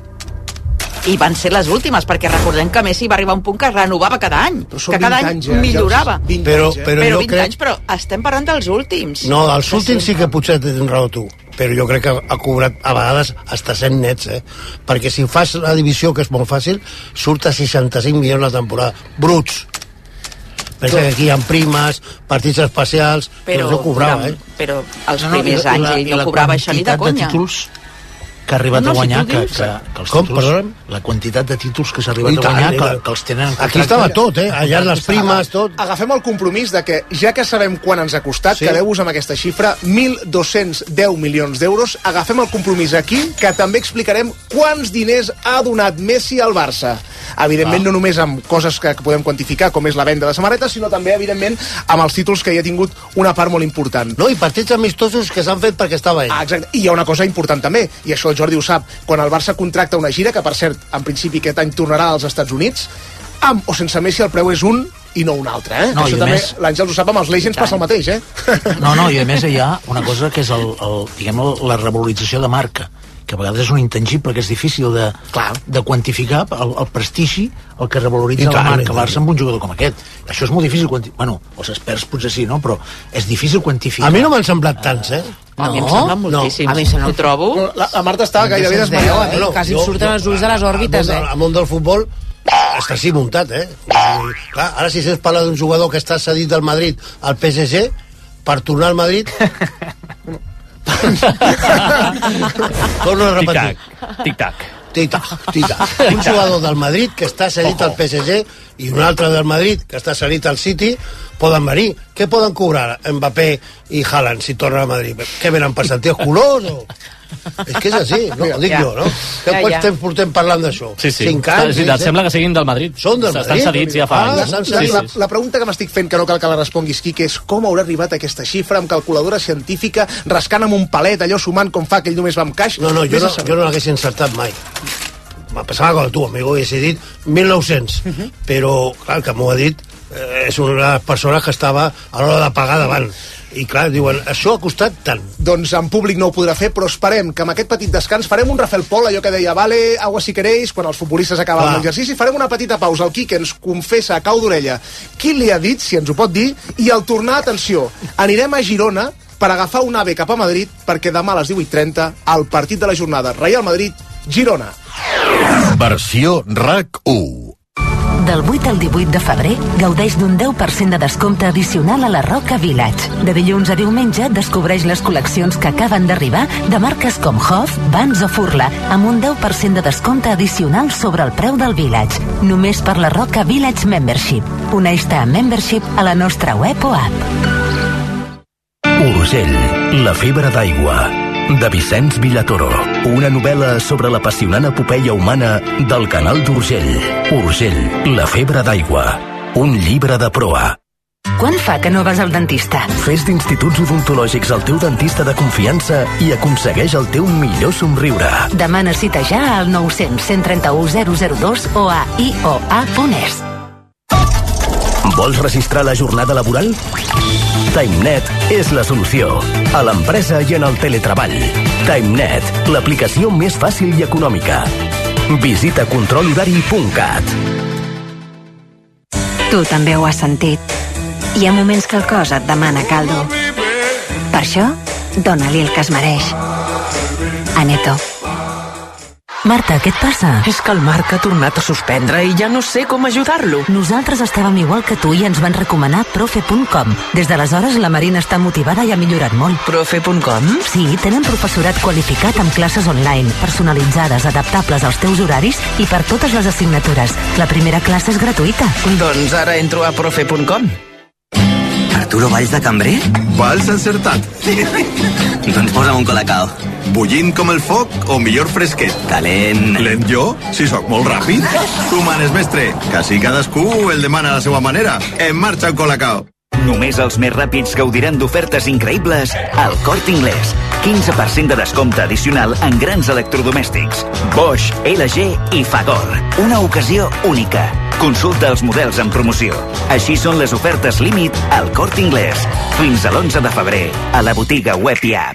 i van ser les últimes, perquè recordem que Messi va arribar a un punt que renovava cada any, Però són que cada vint any anys, eh, millorava. ja, vint Però, anys, eh? però, Però jo vint crec... anys, però estem parlant dels últims. No, dels últims sí que potser tens raó tu, però jo crec que ha cobrat a vegades hasta cent nets, eh? Perquè si fas la divisió, que és molt fàcil, surt a seixanta-cinc milions la temporada, bruts. Pensa que aquí hi ha primes, partits especials, però, Però, no cobrava, eh? però els No, no, primers i la- anys i ell la no cobrava això ni de quantitat conya. títols que ha arribat No, a si guanyar, tu que, dius- que, que els Com, títols, perdona'm? la quantitat de títols que s'ha arribat I a tant, guanyar, i que, tant. que els tenen en Aquí contracte. estava tot, eh? Allà les primes, tot. Agafem el compromís de que, ja que sabem quan ens ha costat, Sí. sí. quedeu-vos amb aquesta xifra, mil dos-cents deu milions d'euros, agafem el compromís aquí, que també explicarem quants diners ha donat Messi al Barça. Evidentment, no només amb coses que podem quantificar, com és la venda de samarretes, sinó també, evidentment, amb els títols que hi ha tingut una part molt important. No, i partits amistosos que s'han fet perquè estava ell. Ah, exacte. I hi ha una cosa important també, i això el Jordi ho sap, quan el Barça contracta una gira, que per cert, en principi aquest any tornarà als Estats Units, amb o sense Messi el preu és un i no un altre, eh? No, Això i a també, més- l'Àngels ho sap, amb els Legends passa el mateix, eh? No, no, i a més hi ha una cosa que és el, el, diguem, la revalorització de marca, que a vegades és un intangible que és difícil de, Clar. de quantificar, el, el prestigi, el que revaloritza I la tant, i marca tant. Barça amb un jugador com aquest. Això és molt difícil quantificar. Bueno, els experts potser sí, no? Però és difícil quantificar. A mi no m'han semblat tants, eh? A mi em sembla moltíssim. A mi em sembla- Ho trobo. La, la Marta estava gairebé dos-cents deu, desmaiada. a mi No, quasi jo- em surten els ulls de les òrbites, al eh? món, al món del futbol està així muntat, eh? I, clar, ara si sents parlar d'un jugador que està cedit del Madrid al P S G per tornar al Madrid torno a repetir Tic-tac, tic-tac. Tita, tita. Un jugador del Madrid que està cedit al P S G i un altre del Madrid que està cedit al City poden venir. Què poden cobrar Mbappé i Haaland si tornen a Madrid? Què venen per sentir els colors o...? És que és així, no? Ho dic Ja. jo, no? Que Ja, quants ja. temps portem parlant d'això? Sí, sí. Cinc Està- anys? sí, sis, sembla que siguin del Madrid. Són del Estan Madrid? cedits ja fa Ah, anys. s'han Sí, cedit. La, sí. la pregunta que m'estic fent, que no cal que la responguis, Quique, és com haurà arribat a aquesta xifra amb calculadora científica, rascant amb un palet, allò sumant com fa aquell només va amb caix? No, no, jo Vés a no, saber. jo no l'hagués encertat mai. Me passava com a tu, amigo, i he dit mil nou-cents. Però, clar, que m'ho ha dit, eh, és una de les persones que estava a l'hora de pagar davant. I, clar, diuen, això ha costat tant. Doncs en públic no ho podrà fer, però esperem que amb aquest petit descans farem un Rafael Pol, allò que deia, vale, agua si queréis, quan els futbolistes acaben Ah. l'exercici, farem una petita pausa. El Quique ens confessa a cau d'orella qui li ha dit, si ens ho pot dir, i al tornar, atenció, anirem a Girona per agafar un AVE cap a Madrid, perquè demà a les divuit trenta, el partit de la jornada, Real Madrid-Girona. Versió RAC u. Del vuit al divuit de febrer, gaudeix d'un deu per cent de descompte addicional a la Roca Village. De dilluns a diumenge, descobreix les col·leccions que acaben d'arribar de marques com Hoff, Vans o Furla, amb un deu per cent de descompte addicional sobre el preu del Village. Només per la Roca Village Membership. Uneix-te a Membership a la nostra web o app. Urgell, la febre d'aigua, de Vicenç Villatoro. Una novel·la sobre l'apassionant epopeia humana del canal d'Urgell. Urgell, la febre d'aigua. Un llibre de proa. Quan fa que no vas al dentista? Fes d'instituts odontològics el teu dentista de confiança i aconsegueix el teu millor somriure. Demana cita ja al nou cents, cent trenta-u, zero zero dos o a i o a punt es. Vols registrar la jornada laboral? TimeNet és la solució. A l'empresa i en el teletreball. TimeNet, l'aplicació més fàcil i econòmica. Visita control horari punt cat. Tu també ho has sentit. Hi ha moments que el cos et demana caldo. Per això, dona-li el que es mereix. Aneto. Marta, què et passa? És que el Marc ha tornat a suspendre i ja no sé com ajudar-lo. Nosaltres estàvem igual que tu i ens van recomanar profe punt com. Des d'aleshores la Marina està motivada i ha millorat molt. profe punt com? Sí, tenen professorat qualificat amb classes online, personalitzades, adaptables als teus horaris i per totes les assignatures. La primera classe és gratuïta. Doncs ara entro a profe punt com. Arturo Valls de cambrer? Valls encertat. Doncs posa'm un colacao. Bullint com el foc o millor fresquet? Calent. Lent jo? Si sóc molt ràpid. Tu manes, mestre. Quasi cadascú el demana a la seva manera. En marxa un colacao. Només els més ràpids gaudiran d'ofertes increïbles al Corte Inglés. quinze per cent de descompte addicional en grans electrodomèstics. Bosch, L G i Fagor. Una ocasió única. Consulta els models en promoció. Així són les ofertes límit al Corte Inglés. Fins a l'onze de febrer a la botiga web i app.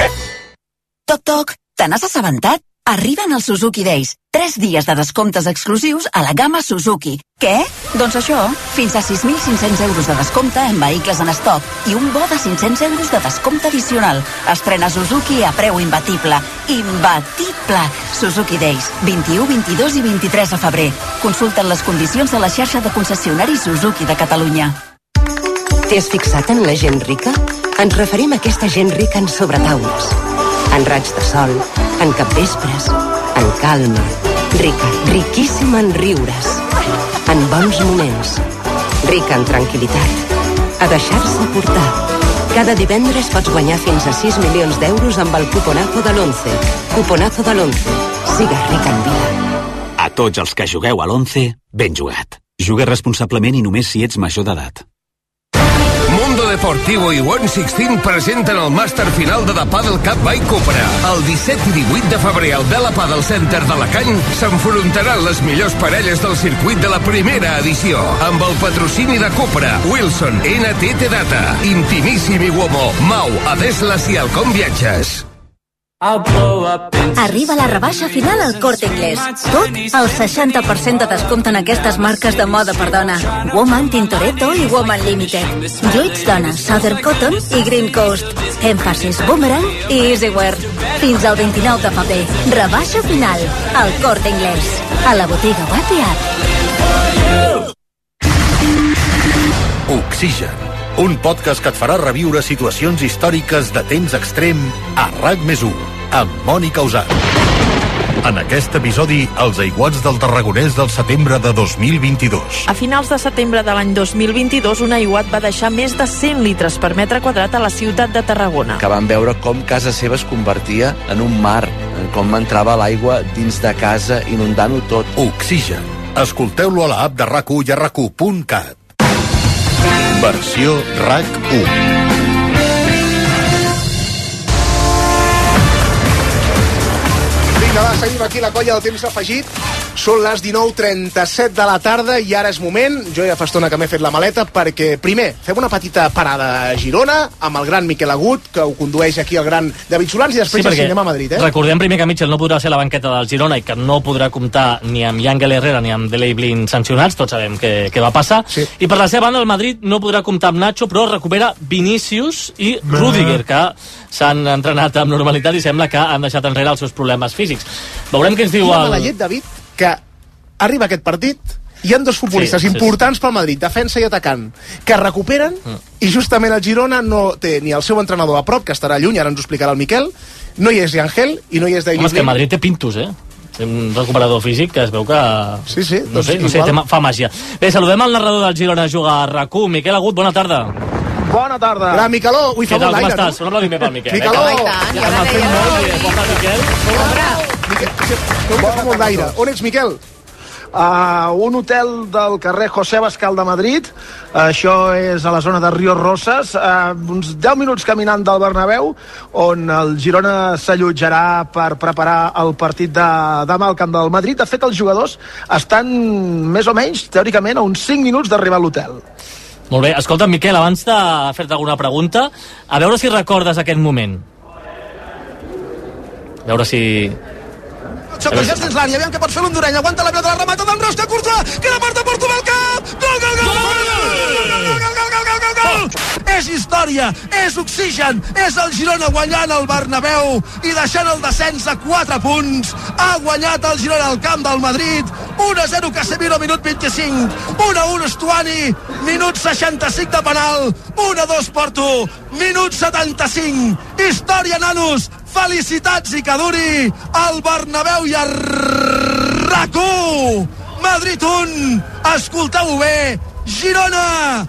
Toc, toc, te n'has assabentat? Arriben els Suzuki Days. Tres dies de descomptes exclusius a la gamma Suzuki. Què? Doncs això, fins a sis mil cinc-cents euros de descompte en vehicles en estoc i un bo de cinc-cents euros de descompte addicional. Estrena Suzuki a preu imbatible. Imbatible! Suzuki Days, vint-i-u, vint-i-dos i vint-i-tres de febrer. Consulten les condicions a la xarxa de concessionaris Suzuki de Catalunya. T'has fixat en la gent rica? Ens referim a aquesta gent rica en sobretaules, en raig de sol, en capvespres, en calma, rica, riquíssima en riures, en bons moments, rica en tranquil·litat, a deixar-se portar. Cada divendres pots guanyar fins a sis milions d'euros amb el cuponazo de l'once. Cuponazo de l'once. Sigues rica en vida. A tots els que jugueu a l'once, ben jugat. Juga responsablement i només si ets major d'edat. Mundo Deportivo i One Sixteen presenten el màster final de The Paddle Cup by Cupra. El disset i divuit de febrer al Bella Paddle Center d'Alacant s'enfrontaran les millors parelles del circuit de la primera edició. Amb el patrocini de Cupra, Wilson, N T T Data, Intimissimi Uomo, Mau, Adeslas i Alcom Viatges. Arriba la rebaixa final al Corte Inglés. Tot el seixanta per cent de descompte en aquestes marques de moda per dona. Woman, Tintoretto i Woman Limited. Lluits Dona, Southern Cotton i Green Coast. Emphasis, Boomerang i Easywear. Fins al vint-i-nou de febrer. Rebaixa final al Corte Inglés. A la botiga web i app. Oxigen, un podcast que et farà reviure situacions històriques de temps extrem a RAC més u, amb Mònica Usat. En aquest episodi, els aiguats del Tarragonès del setembre de dos mil vint-i-dos. A finals de setembre de l'any dos mil vint-i-dos, un aiguat va deixar més de cent litres per metre quadrat a la ciutat de Tarragona. Que van veure com casa seva es convertia en un mar, com entrava l'aigua dins de casa inundant-ho tot. Oxigen. Escolteu-lo a l'app de RAC u i a rac u punt cat. Versió RAC u. Vinga, va, seguim aquí la colla del temps afegit. Són les dinou trenta-set de la tarda i ara és moment, jo ja fa estona que m'he fet la maleta, perquè primer fem una petita parada a Girona amb el gran Miquel Agut, que ho condueix aquí el gran David Solans, i després sí, ja anem a Madrid. Eh? Recordem primer que Mitchell no podrà ser a la banqueta del Girona i que no podrà comptar ni amb Yangel Herrera ni amb Delay Blin sancionats, tots sabem què, què va passar. Sí. I per la seva banda el Madrid no podrà comptar amb Nacho, però recupera Vinícius i Rüdiger, que s'han entrenat amb normalitat i sembla que han deixat enrere els seus problemes físics. Veurem què ens diu el... la llet, David, que arriba aquest partit, hi ha dos futbolistes sí, sí, importants sí. pel Madrid, defensa i atacant, que recuperen mm. i justament el Girona no té ni el seu entrenador a prop, que estarà lluny, ara ens ho explicarà el Miquel, no hi és Yangel i no hi és David. Home, és que Madrid té pintos, eh? Un recuperador físic que es veu que... Sí, sí. No sé, no sé té, fa màgia. Bé, saludem el narrador del Girona a jugar a RAC u, Miquel Agut, bona tarda. Bona tarda. Hola, Miqueló. Ui, fa molt d'aire, tu. Un aplaudiment pel Miquel. Miqueló. Ja m'ha fet molt bé. Bona, Miquel. Miquel, fa molt d'aire. On ets, Miquel? a un hotel del carrer José Bascal de Madrid. Això és a la zona de Ríos Rosas, a uns deu minuts caminant del Bernabéu, on el Girona s'allotjarà per preparar el partit de demà al camp del Madrid. De fet, els jugadors estan més o menys, teòricament, a uns cinc minuts d'arribar a l'hotel. Molt bé. Escolta, Miquel, abans de fer-te alguna pregunta, a veure si recordes aquest moment. A veure si... Xoca dins l'àrea, aviam què pot fer l'Hondureny, aguanta la pilota, la remata d'en Ros, que curta, queda porta, Portugal, cap! Gol, gol, gol! Gol, gol, gol, gol, gol, gol! És història, és oxigen, és el Girona guanyant el Bernabéu i deixant el descens a quatre punts. Ha guanyat el Girona al camp del Madrid, u a zero Casemiro, minut vint-i-cinc, u a un Estuani, minut seixanta-cinc de penal, u a dos Porto, minut setanta-cinc. Història, nanos, felicitats i que duri el Bernabéu i el RAC u. Madrid un, escolteu-ho bé, Girona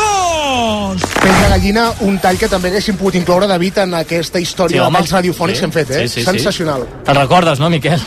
dos. Pell de gallina, un tall que també haguéssim pogut incloure, David, en aquesta història sí, de talls radiofònics sí, que hem fet, eh? Sí, sí, sensacional. Sí. Te'n recordes, no, Miquel?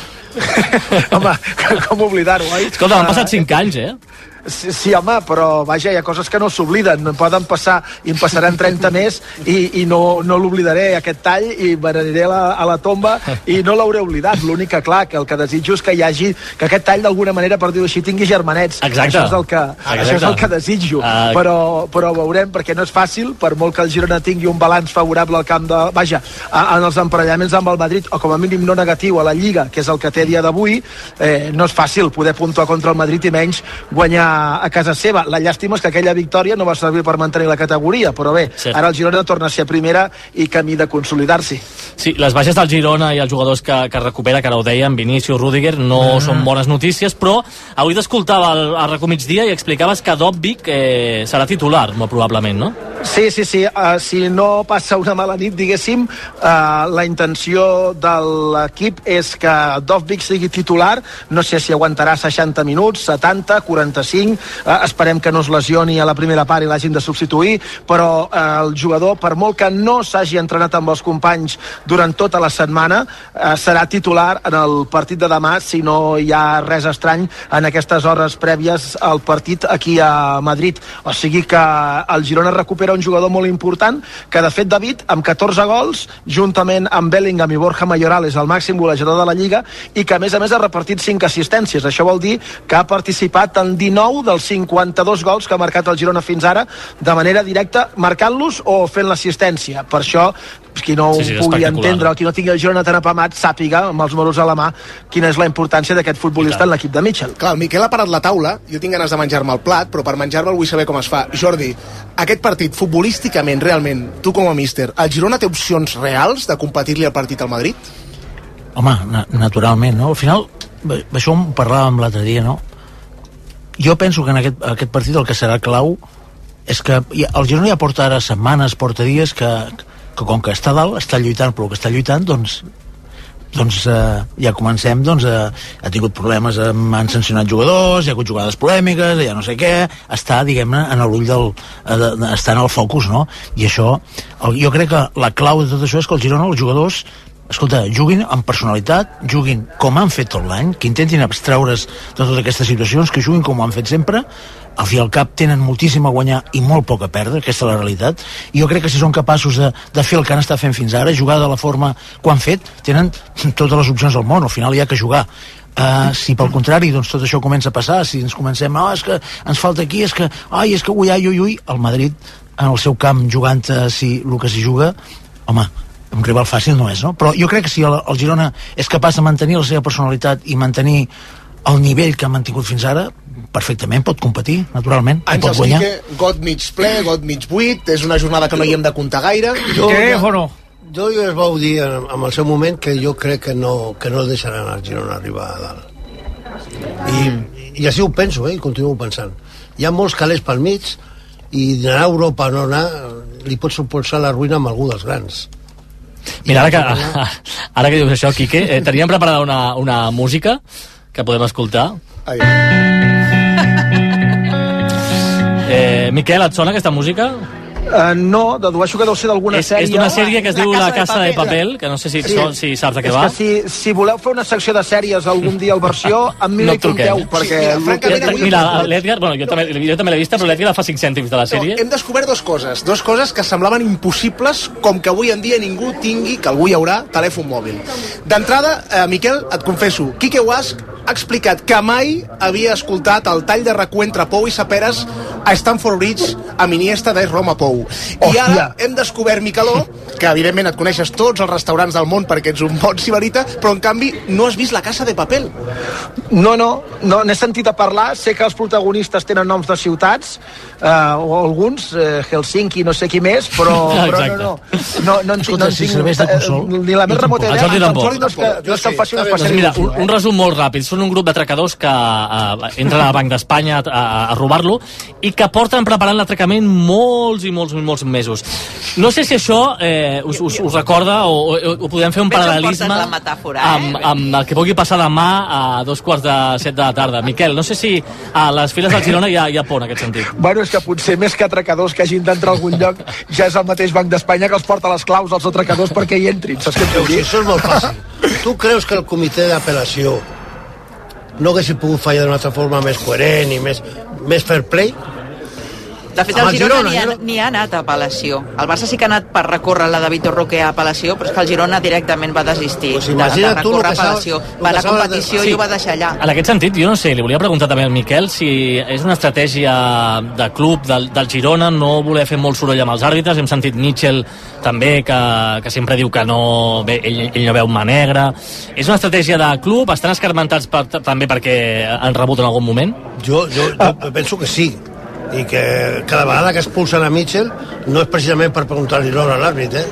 Home, com oblidar-ho, oi? Escolta, han passat cinc anys, eh? Sí, sí, home, però vaja, hi ha coses que no s'obliden, poden passar i em passaran trenta més i, i no, no l'oblidaré aquest tall i m'aniré a, la, a la tomba i no l'hauré oblidat. L'únic que, clar, que el que desitjo és que hi hagi, que aquest tall d'alguna manera, per dir-ho així, tingui germanets. Exacte. Això és el que, això és el que desitjo, uh... però, però veurem, perquè no és fàcil, per molt que el Girona tingui un balanç favorable al camp de... Vaja, en els emparellaments amb el Madrid, o com a mínim no negatiu a la Lliga, que és el que té a dia d'avui, eh, no és fàcil poder puntuar contra el Madrid i menys guanyar a casa seva. La llàstima és que aquella victòria no va servir per mantenir la categoria, però bé, sí. Ara el Girona torna a ser primera i camí de consolidar-s'hi. Sí, les baixes del Girona i els jugadors que, que recupera, que ara ho dèiem, Vinícius, Rüdiger, no mm. són bones notícies, però avui t'escoltava al, al RAC u migdia i explicaves que Dovbyk eh, serà titular, molt probablement, no? Sí, sí, sí. Uh, si no passa una mala nit, diguéssim, uh, la intenció de l'equip és que Dovbyk sigui titular. No sé si aguantarà seixanta minuts, setanta, quaranta-cinc. Uh, esperem que no es lesioni a la primera part i l'hagin de substituir, però uh, el jugador, per molt que no s'hagi entrenat amb els companys durant tota la setmana, uh, serà titular en el partit de demà, si no hi ha res estrany en aquestes hores prèvies al partit aquí a Madrid. O sigui que el Girona recupera un jugador molt important, que de fet David, amb catorze gols, juntament amb Bellingham i Borja Mayoral, és el màxim golejador de la Lliga, i que a més a més ha repartit cinc assistències. Això vol dir que ha participat en dinou dels cinquanta-dos gols que ha marcat el Girona fins ara, de manera directa, marcant-los o fent l'assistència. Per això, qui no sí, sí, ho pugui entendre, qui no tingui el Girona tan apamat, sàpiga, amb els moros a la mà, quina és la importància d'aquest futbolista en l'equip de Mitchell. Clar, el Miquel ha parat la taula, jo tinc ganes de menjar-me el plat, però per menjar-me'l vull saber com es fa. Jordi, aquest partit, futbolísticament, realment, tu com a míster, el Girona té opcions reals de competir-li el partit al Madrid? Home, na naturalment, no? Al final, això ho parlàvem l'altre dia, no? Jo penso que en aquest, aquest partit el que serà clau és que el Girona ja porta ara setmanes, porta dies que, que com que està dalt, està lluitant, però que està lluitant, doncs doncs eh, ja comencem, doncs eh, ha tingut problemes, eh, han sancionat jugadors, hi ha hagut jugades polèmiques, ja no sé què, està, diguem-ne, en l'ull del eh, de, de, està en el focus, no? I això, el, jo crec que la clau de tot això és que el Girona, els jugadors, escolta, juguin amb personalitat, juguin com han fet tot l'any, que intentin abstreure's de totes aquestes situacions, que juguin com ho han fet sempre. Al fi i al cap tenen moltíssim a guanyar i molt poc a perdre, aquesta és la realitat, i jo crec que si són capaços de, de fer el que han estat fent fins ara, jugar de la forma que han fet, tenen totes les opcions del món, al final hi ha que jugar. Uh, si pel contrari doncs tot això comença a passar, si ens comencem, oh, és que ens falta aquí, és que, ai, és que ui, ai, ui, ui, el Madrid en el seu camp jugant si, el que s'hi juga, home, un rival fàcil no és, no? Però jo crec que si el, el Girona és capaç de mantenir la seva personalitat i mantenir el nivell que ha mantingut fins ara, perfectament pot competir, naturalment, i pot guanyar. Àngels Quique, got mig ple, got mig buit, és una jornada que no hi hem de comptar gaire. Jo, jo, jo ja es vau dir en, en el seu moment que jo crec que no, que no deixaran el Girona arribar a dalt. I, i així ho penso, eh, i continuo pensant. Hi ha molts calés pel mig i d'anar a Europa o no anar li pot suposar la ruïna amb algú dels grans. Mira, ara que, ara que dius això, Quique, eh, teníem preparada una, una música que podem escoltar. Ai. Eh, Miquel, et sona aquesta música? Uh, no, dedueixo que deu ser d'alguna sèrie. És d'una sèrie que es diu La Casa de Papel, que no sé si, sí. so, si saps de què és va. És que si, si voleu fer una secció de sèries algun dia al versió, amb mi no hi compteu, perquè... Sí, mira, francament, avui... Mira, l'Edgar, bueno, jo també, jo també l'he vista, però l'Edgar fa cinc cèntims de la sèrie. No, hem descobert dues coses, dues coses que semblaven impossibles, com que avui en dia ningú tingui, que algú hi haurà, telèfon mòbil. D'entrada, eh, Miquel, et confesso, Quique Guasch ha explicat que mai havia escoltat el tall de R A C U entre Pou i Saperes a Stamford Bridge amb Iniesta de Roma Pou. I ara hem descobert, Micheló, que evidentment et coneixes tots els restaurants del món perquè ets un bon sibarita, però en canvi no has vist La Casa de Papel. No, no, no n'he sentit a parlar, sé que els protagonistes tenen noms de ciutats, eh, o alguns, eh, Helsinki, no sé qui més, però, però no, no, no, no, Escolta, no, si serveix de consol, ni la més remota idea. El Jordi tampoc. No és que, no és que em faci una Doncs especial mira, il·lusió, un, un resum molt ràpid. Són un grup d'atracadors que uh, entren al Banc d'Espanya a, a, a robar-lo i que porten preparant l'atracament molts i molts i molts mesos. No sé si això eh, us, us, us recorda o, o, o podem fer un paral·lelisme la metàfora, eh? amb, amb el que pugui passar demà a dos quarts de set de la tarda. Miquel, no sé si a les files del Girona hi ha, hi ha por en aquest sentit. Bueno, és que potser més que atracadors que hagin d'entrar a algun lloc ja és el mateix Banc d'Espanya que els porta les claus als atracadors perquè hi entrin. Saps què et vull dir? Això és molt fàcil. Tu creus que el comitè d'apel·lació no haguessin pogut fallar d'una altra forma més coherent i més, més fair play? De fet, el Girona, Girona ni, ha, ni ha anat a apel·lació. El Barça sí que ha anat per recórrer la de Vitor Roque a apel·lació, però és que el Girona directament va desistir pues de, de recórrer a apel·lació. Va a la competició i ho va deixar allà. En aquest sentit, jo no sé, li volia preguntar també al Miquel si és una estratègia de club del, del Girona no voler fer molt soroll amb els àrbitres. Hem sentit Mitchell també, que, que sempre diu que no, bé, ell, ell no veu mà negra. És una estratègia de club? Estan escarmentats per, també perquè han rebut en algun moment? Jo, jo, jo penso que sí, i que cada vegada que expulsen a Mitchell no és precisament per preguntar-li l'hora a l'àrbit, eh?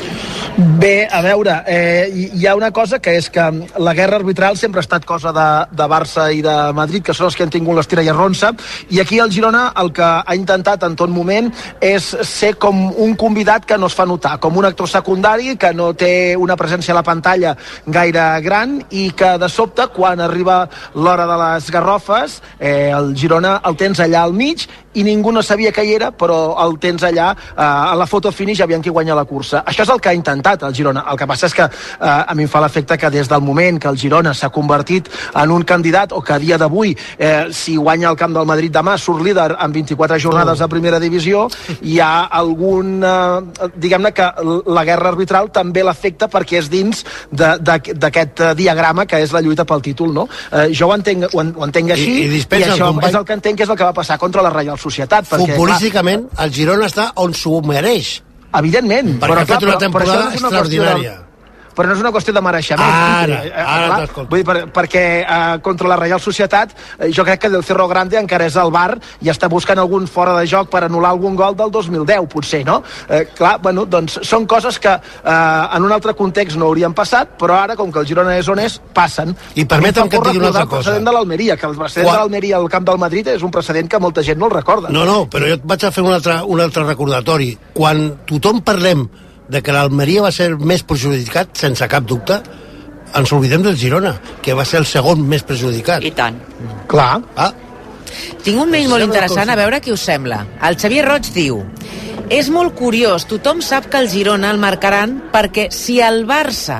Bé, a veure, eh, hi ha una cosa que és que la guerra arbitral sempre ha estat cosa de, de Barça i de Madrid, que són els que han tingut l'estira i arronsa, i aquí el Girona el que ha intentat en tot moment és ser com un convidat que no es fa notar, com un actor secundari que no té una presència a la pantalla gaire gran i que de sobte, quan arriba l'hora de les garrofes, eh, el Girona el tens allà al mig i ningú no sabia que hi era, però el tens allà eh, a la foto finish aviam qui guanya la cursa. Això és el que ha intentat el Girona. El que passa és que eh, a mi em fa l'efecte que des del moment que el Girona s'ha convertit en un candidat, o que a dia d'avui, eh, si guanya el camp del Madrid demà, surt líder en vint-i-quatre jornades de primera divisió, hi ha algun... Eh, diguem-ne que la guerra arbitral també l'afecta perquè és dins d'aquest diagrama que és la lluita pel títol, no? Eh, jo ho entenc, ho, ho entenc així, i, i, i això company... és el que entenc que és el que va passar contra la Reial Societat. Perquè, futbolísticament, clar, el Girona està on s'ho mereix. Evidentment. Perquè però, ha fet una temporada no extraordinària. Però no és una qüestió de mereixement. Ara, eh, ara clar, vull dir, per, perquè eh, contra la Reial Societat eh, jo crec que del Cerro Grande encara és al bar i està buscant algun fora de joc per anul·lar algun gol del dos mil deu, potser, no? Eh, clar, bueno, doncs són coses que eh, en un altre context no haurien passat, però ara, com que el Girona és on és, passen. I permetem que et digui una altra cosa. El precedent de l'Almeria, que el precedent Quan... de l'Almeria al camp del Madrid és un precedent que molta gent no el recorda. No, no, però jo et vaig a fer un altre, un altre recordatori. Quan tothom parlem de que l'Almeria va ser més perjudicat, sense cap dubte, ens oblidem del Girona, que va ser el segon més perjudicat. I tant. Clar. Ah. Tinc un mail molt interessant, a veure què us sembla. El Xavier Roig diu: és molt curiós, tothom sap que el Girona el marcaran perquè si el Barça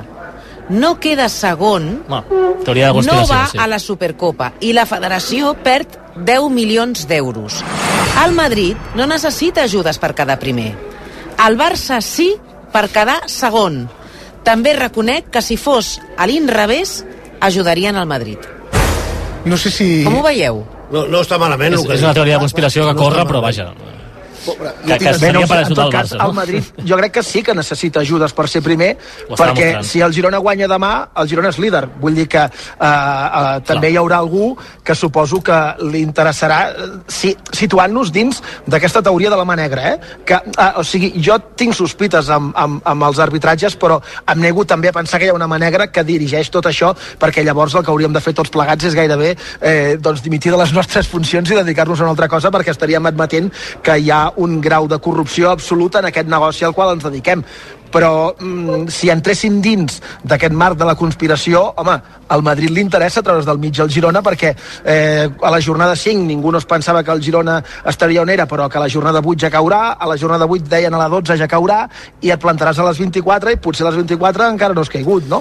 no queda segon, no, no va sí. a la Supercopa i la federació perd deu milions d'euros. El Madrid no necessita ajudes per quedar primer. El Barça sí per quedar segon. També reconec que si fos a l'inrevés ajudarien al Madrid. No sé si... Com ho veieu? No, no està malament. És, és una teoria de conspiració que no corre, però vaja... Que, que seria per ajudar el Barça, no? El Madrid, jo crec que sí que necessita ajudes per ser primer, perquè mostrant. Si el Girona guanya demà, el Girona és líder. Vull dir que uh, uh, també hi haurà algú que suposo que li interessarà, si, situant-nos dins d'aquesta teoria de la mà negra, eh? Que, uh, o sigui, jo tinc sospites amb, amb, amb els arbitratges, però em nego també a pensar que hi ha una mà negra que dirigeix tot això, perquè llavors el que hauríem de fer tots plegats és gairebé eh, doncs dimitir de les nostres funcions i dedicar-nos a una altra cosa, perquè estaríem admetent que hi ha un grau de corrupció absoluta en aquest negoci al qual ens dediquem. però mm, si entréssim dins d'aquest marc de la conspiració, home, al Madrid li interessa treure's del mig el Girona, perquè eh, a la jornada cinc ningú no es pensava que el Girona estaria on era, però que a la jornada vuit ja caurà, a la jornada vuit deien a la dotze ja caurà, i et plantaràs a les vint-i-quatre, i potser a les vint-i-quatre encara no has caigut, no?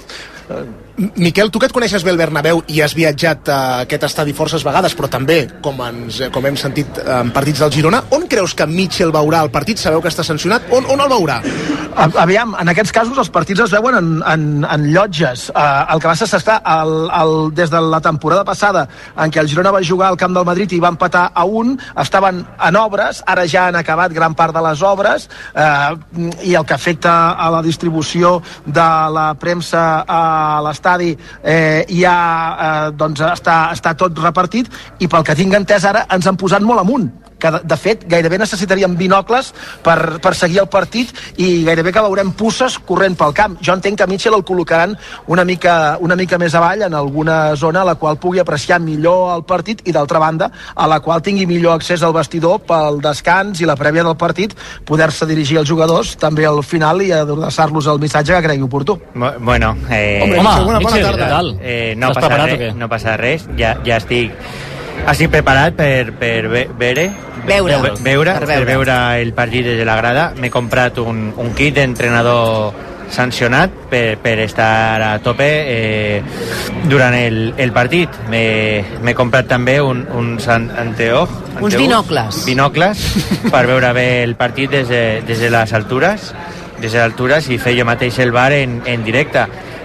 Miquel, tu que et coneixes bé el Bernabéu i has viatjat a aquest estadi forces vegades, però també, com, ens, com hem sentit en partits del Girona, on creus que Mitchell veurà el partit? Sabeu que està sancionat. On, on el veurà? Aviam, en aquests casos els partits es veuen en, en, en llotges. Uh, el que va ser està el, el, des de la temporada passada, en què el Girona va jugar al camp del Madrid i va empatar a un, estaven en obres, ara ja han acabat gran part de les obres, uh, i el que afecta a la distribució de la premsa a l'estadi eh, ja eh, doncs està, està tot repartit, i pel que tinc entès ara ens han posat molt amunt, que de, de fet gairebé necessitaríem binocles per, per seguir el partit, i gairebé que veurem pusses corrent pel camp. Jo entenc que Mitchell el col·locaran una mica, una mica més avall, en alguna zona a la qual pugui apreciar millor el partit, i d'altra banda a la qual tingui millor accés al vestidor pel descans i la prèvia del partit, poder-se dirigir als jugadors també al final i adreçar-los el missatge que cregui oportú. Bueno, eh, Hombre, home, bona, bona tarda. Eh, no, passa res, no passa res, ja, ja estic estic preparat per, per ve, veure, veure, ve, veure, per per veure. veure el partit des de la grada. M'he comprat un, un kit d'entrenador sancionat per, per estar a tope eh, durant el, el partit. M'he comprat també un, uns anteoj, uns binocles binocles per veure bé el partit des de, des de les altures des de les altures i fer jo mateix el bar en, en directe.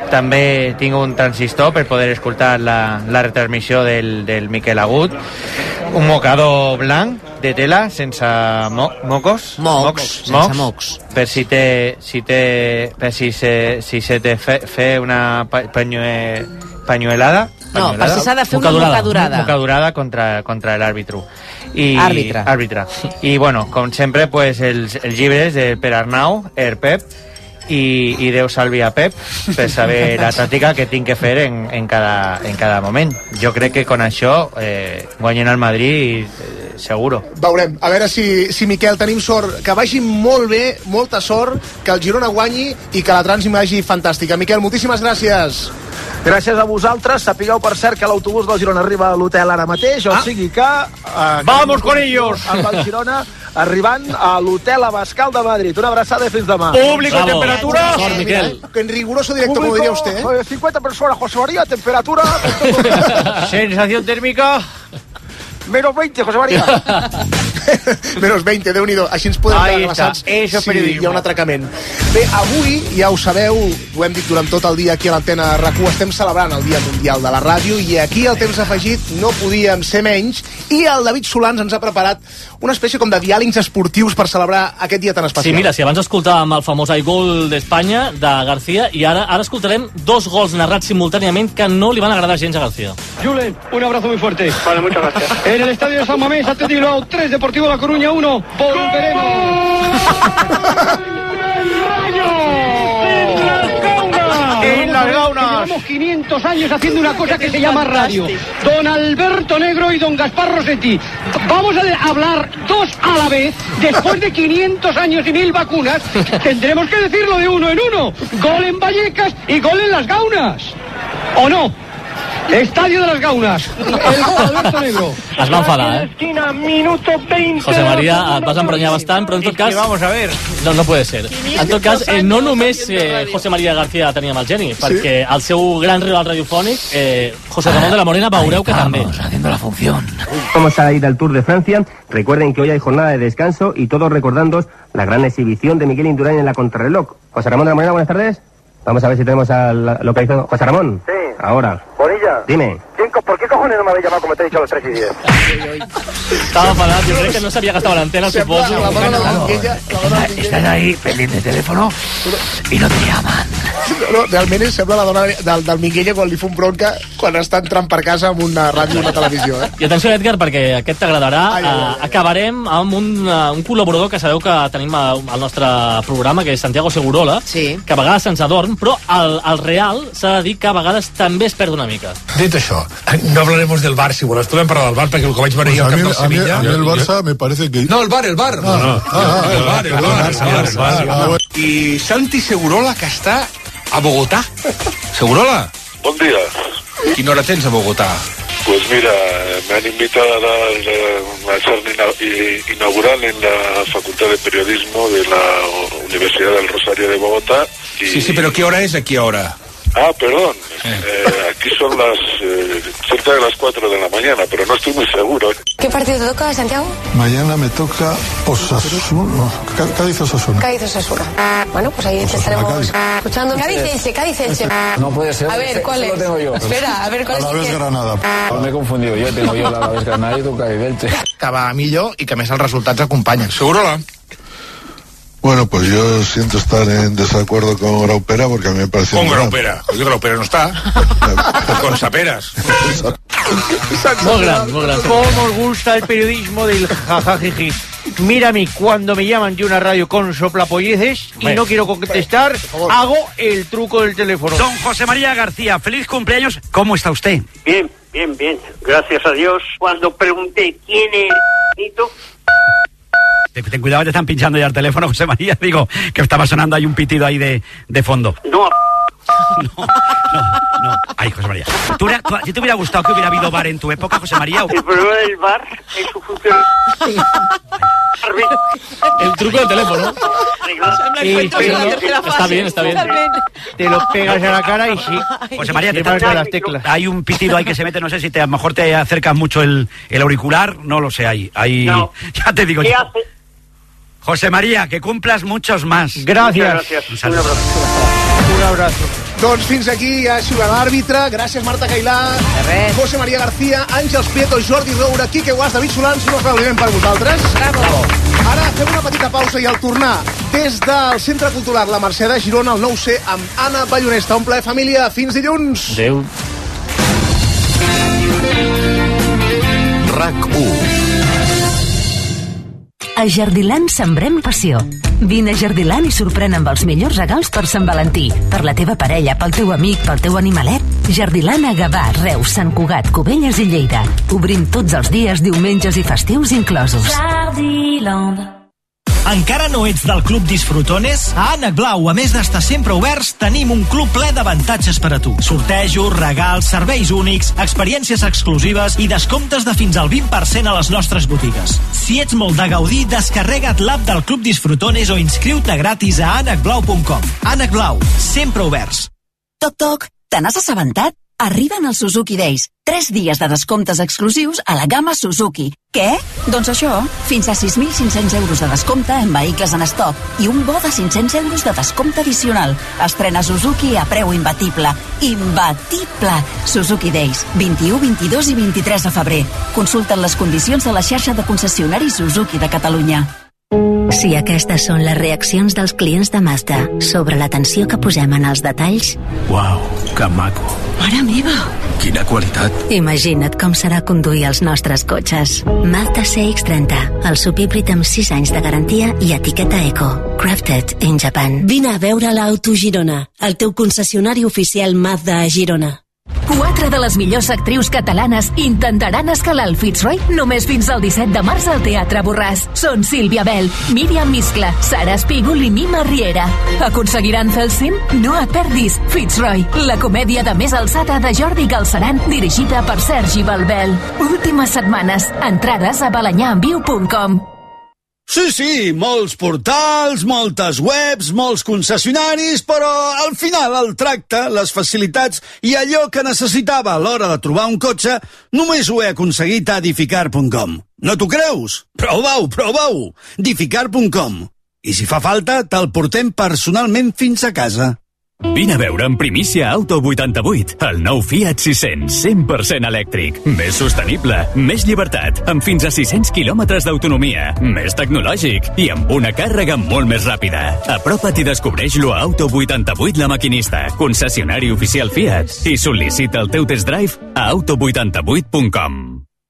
També tinc un transistor per poder escoltar la, la retransmissió del, del Miquel Agut, un mocador blanc de tela sense mo, mocos mocs, mocs, sense mocs, per si té, si té per si se, si se te fe, fe una panyue, panyuelada no, per si s'ha de fer una mocadurada mocadurada contra, contra l'àrbitro i àrbitre. àrbitre i bueno, com sempre pues, els, els llibres de Per Arnau, Er Pep i, i Déu salvi a Pep per saber la tàctica que tinc que fer en, en, cada, en cada moment. Jo crec que con això eh, guanyen el Madrid eh, seguro. Veurem, a veure si, si Miquel tenim sort, que vagi molt bé, molta sort, que el Girona guanyi i que la trànsit vagi fantàstica. Miquel, moltíssimes gràcies. Gràcies a vosaltres. Sapigueu, per cert, que l'autobús del Girona arriba a l'hotel ara mateix, o ah. sigui que... Eh, ¡Vamos con ellos! Amb el Girona arribant a l'hotel Abascal de Madrid. Una abraçada i fins demà. Público, Bravo. Temperatura. Sort, Miquel. En riguroso directo, como diría usted. ¿eh? cincuenta personas, José María, temperatura... Sensación térmica... Menos veinte, José María. Menos veinte, Déu-n'hi-do. Així ens podem quedar rebassats si hi ha un atracament. Bé, avui, ja ho sabeu, ho hem dit durant tot el dia aquí a l'antena RAC u, estem celebrant el Dia Mundial de la Ràdio, i aquí al Temps Afegit no podíem ser menys, i el David Solans ens ha preparat una espècie com de diàlegs esportius per celebrar aquest dia tan especial. Sí, mira, si abans escoltàvem el famós Hay Gol d'Espanya, de García, i ara ara escoltarem dos gols narrats simultàniament que no li van agradar gens a García. Julen, un abrazo muy fuerte. Vale, muchas gracias. En el estadio de San Mamés, Atlético Bilbao tres, Deportivo La Coruña uno. Volveremos. En las gaunas. Llevamos quinientos años haciendo una cosa que se llama radio. Don Alberto Negro y don Gaspar Rossetti. Vamos a hablar dos a la vez. Después de quinientos años y mil vacunas, tendremos que decirlo de uno en uno. Gol en Vallecas y gol en las Gaunas. ¿O no? Estadio de las Gaunas. El Alberto Negro. Es va enfadar, eh? Esquina, minuto veinte. José María, et vas emprenyar bastant, però en tot cas... Vamos a ver. No, no puede ser. En tot cas, eh, no només eh, José María García tenia mal geni, perquè el seu gran rival radiofònic, eh, José Ramón de la Morena, veureu que també. Haciendo la función. Vamos a ir al Tour de Francia. Recuerden que hoy hay jornada de descanso y todos recordando la gran exhibición de Miguel Indurain en la contrarreloj. José Ramón de la Morena, buenas tardes. Vamos a ver si tenemos al localizado. José Ramón. Sí. Ahora. Bonilla. Dime. ¿Por qué cojones no me habéis llamado como te he dicho a las tres y diez? Estaba enfadado, yo creo que no sabía que estaba la antena, suposo. Están ahí pendientes de teléfono i no te llaman. No, no, realment sembla la dona del, del Minguella quan li fa un bronca quan està entrant per casa amb una ràdio i una televisió. Eh? I atenció, Edgar, perquè aquest t'agradarà. Ai, ai, ai. Acabarem amb un, un col·laborador que sabeu que tenim al nostre programa, que és Santiago Segurola, sí. que a vegades se'ns adorm, però al, al Real s'ha de dir que a vegades també es perd una mica. Dit això, no hablaremos del Bar, si vols, podem parlar del Bar, perquè el que vaig veure pues jo al camp del Sevilla... A mí el Barça me parece que... No, el Bar, el Bar. No, no, ah, ah, el Bar, el Bar, el Bar, el Bar. i Santi Segurola, que està a Bogotà. Segurola. Bon dia. Quina hora tens a Bogotá? Pues mira, me han invitado a dar una charla inaugural en la Facultad de Periodismo de la Universidad del Rosario de Bogotá. Y... Sí, sí, pero ¿qué hora es aquí ahora? Ah, perdón. Eh, aquí son las eh, cerca de las cuatro de la mañana, pero no estoy muy seguro. ¿Qué partido te toca, Santiago? Mañana me toca Osasuna, Cádiz Osasuna. Cádiz Osasuna. Bueno, pues ahí te estaremos escuchando. Cádiz Elche, Cádiz Elche. No puede ser. A ver, ¿cuál es? Lo tengo yo. Espera, a ver, ¿cuál es? Alavés Granada. Me he confundido. Yo tengo yo la Alavés Granada y tu Cádiz Elche. Que va millor i que més els resultats acompanyen. Segurola. Bueno, pues yo siento estar en desacuerdo con Graupera porque a mí me parece... Con Graupera. Oye, Graupera no está. Con Saperas. Muy gran, muy gran. ¿Cómo os gusta el periodismo del jajajiji? Mira a mí, cuando me llaman de una radio con soplapolleces y no quiero contestar, hago el truco del teléfono. Don José María García, feliz cumpleaños. ¿Cómo está usted? Bien, bien, bien. Gracias a Dios. Cuando pregunté quién es Nito... Ten cuidado, te están pinchando ya el teléfono, José María. Digo, que estaba sonando, hay un pitido ahí de, de fondo. No, no, no, no. Ay, José María. ¿Tú, tú, ¿Si te hubiera gustado que hubiera habido bar en tu época, José María? El problema del bar es su función. El truco del teléfono. Y, está bien, está bien. Te lo pegas a la cara y sí. José María, te marca las teclas. Hay un pitido ahí que se mete, no sé si te, a lo mejor te acercas mucho el, el auricular, no lo sé, ahí. ahí no. Ya te digo. ¿Qué yo. hace? José María, que cumplas muchos más. Gracias. Gracias. Un saludo. Un abrazo. Doncs fins aquí ha sigut l'àrbitre. Gràcies, Marta Cailà, José María García, Àngels Prieto, Jordi Roura, Quique Guas, David Solans. Un aplaudiment per vosaltres. Bravo. Ara fem una petita pausa i al tornar des del Centre Cultural La Mercè de Girona, el nou C amb Anna Ballonesta. Un plaer, família. Fins dilluns. Adéu. RAC u. A Jardiland sembrem passió. Vine a Jardiland i sorprèn amb els millors regals per Sant Valentí, per la teva parella, pel teu amic, pel teu animalet. Jardiland a Gavà, Reus, Sant Cugat, Cubelles i Lleida. Obrim tots els dies, diumenges i festius inclosos. Jardiland. Encara no ets del Club Disfrutones? A Ànec Blau, a més d'estar sempre oberts, tenim un club ple d'avantatges per a tu. Sortejos, regals, serveis únics, experiències exclusives i descomptes de fins al vint per cent a les nostres botigues. Si ets molt de gaudir, descarrega't l'app del Club Disfrutones o inscriu-te gratis a ànec blau punt com. Ànec Blau, sempre oberts. Toc, toc, te n'has assabentat? Arriben els Suzuki Days. Tres dies de descomptes exclusius a la gamma Suzuki. Què? Doncs això, fins a sis mil cinc-cents euros de descompte en vehicles en estoc i un bo de cinc-cents euros de descompte addicional. Estrena Suzuki a preu imbatible. Imbatible! Suzuki Days, vint-i-u, vint-i-dos i vint-i-tres de febrer. Consulten les condicions de la xarxa de concessionaris Suzuki de Catalunya. Si aquestes són les reaccions dels clients de Mazda sobre l'atenció que posem en els detalls... Uau, que maco. Mare meva! Quina qualitat. Imagina't com serà conduir els nostres cotxes. Mazda C X trenta, el subhíbrid amb sis anys de garantia i etiqueta Eco. Crafted in Japan. Vine a veure l'Auto Girona, el teu concessionari oficial Mazda a Girona. Quatre de les millors actrius catalanes intentaran escalar el Fitzroy només fins al disset de març al Teatre Borràs. Són Sílvia Bell, Míriam Miscla, Sara Espígol i Mima Riera. Aconseguiran fer el cim? No et perdis Fitzroy, la comèdia de més alçada de Jordi Galceran, dirigida per Sergi Balbel. Últimes setmanes. Entrades a balanyamviu punt com. Sí, sí, molts portals, moltes webs, molts concessionaris, però al final el tracte, les facilitats i allò que necessitava a l'hora de trobar un cotxe només ho he aconseguit a Dificar punt com. No t'ho creus? Prova-ho, prova-ho! Dificar punt com. I si fa falta, te'l portem personalment fins a casa. Vine a veure en primícia Auto vuitanta-vuit, el nou Fiat sis-cents, cent per cent elèctric, més sostenible, més llibertat, amb fins a sis-cents quilòmetres d'autonomia, més tecnològic i amb una càrrega molt més ràpida. Apropa't i descobreix-lo a Auto vuitanta-vuit La Maquinista, concessionari oficial Fiat, i sol·licita el teu test drive a auto vuitanta-vuit punt com.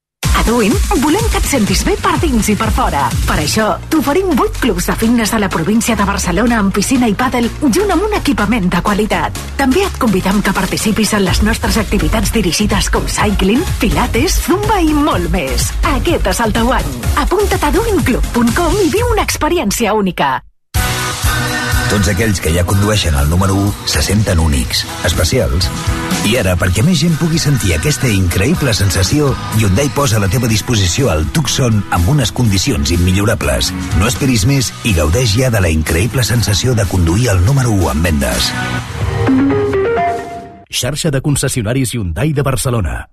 A Duin volem que et sentis bé per dins i per fora. Per això t'oferim vuit clubs de fitness a la província de Barcelona amb piscina i pàdel junt amb un equipament de qualitat. També et convidem que participis en les nostres activitats dirigides com cycling, pilates, zumba i molt més. Aquest és el teu any. Apunta't a duin club punt com i viu una experiència única. Tots aquells que ja condueixen el número u se senten únics, especials. I ara, perquè més gent pugui sentir aquesta increïble sensació, Hyundai posa a la teva disposició el Tucson amb unes condicions immillorables. No esperis més i gaudeix ja de la increïble sensació de conduir el número u en vendes. Xarxa de concessionaris Hyundai de Barcelona.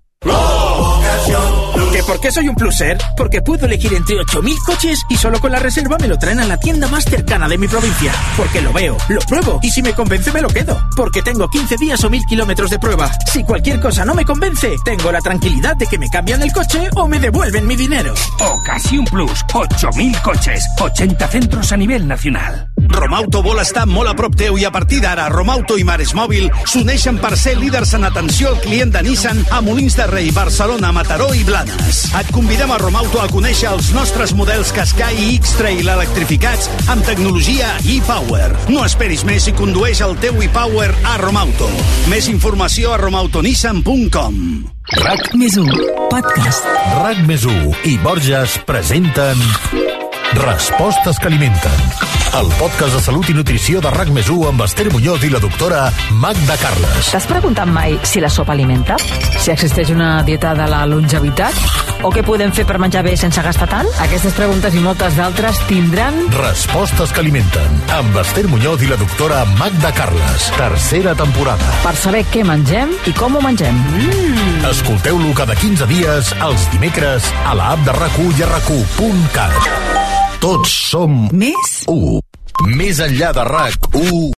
¿Que por qué soy un pluser? Porque puedo elegir entre ocho mil coches y solo con la reserva me lo traen a la tienda más cercana de mi provincia. Porque lo veo, lo pruebo y si me convence me lo quedo. Porque tengo quince días o mil kilómetros de prueba. Si cualquier cosa no me convence, tengo la tranquilidad de que me cambian el coche o me devuelven mi dinero. Ocasión Plus, ocho mil coches, ochenta centros a nivel nacional. Romauto vol estar molt a prop teu i a partir d'ara Romauto i Mares Mòbil s'uneixen per ser líders en atenció al client de Nissan a Molins de Rei, Barcelona, Mataró i Blanes. Et convidem a Romauto a conèixer els nostres models Qashqai i X-Trail electrificats amb tecnologia e-Power. No esperis més i condueix el teu e-Power a Romauto. Més informació a romautonissan punt com. RAC més u, podcast. RAC més u i Borges presenten Respostes que alimenten, el podcast de salut i nutrició de RAC més u amb Esther Muñoz i la doctora Magda Carles. T'has preguntat mai si la sopa alimenta? Si existeix una dieta de la longevitat? O què podem fer per menjar bé sense gastar tant? Aquestes preguntes i moltes d'altres tindran... Respostes que alimenten, amb Esther Muñoz i la doctora Magda Carles. Tercera temporada. Per saber què mengem i com ho mengem. Mm. Escolteu-lo cada quinze dies, els dimecres, a la app de RAC u i a rac u punt cat. Tots som més u. Més enllà de RAC u.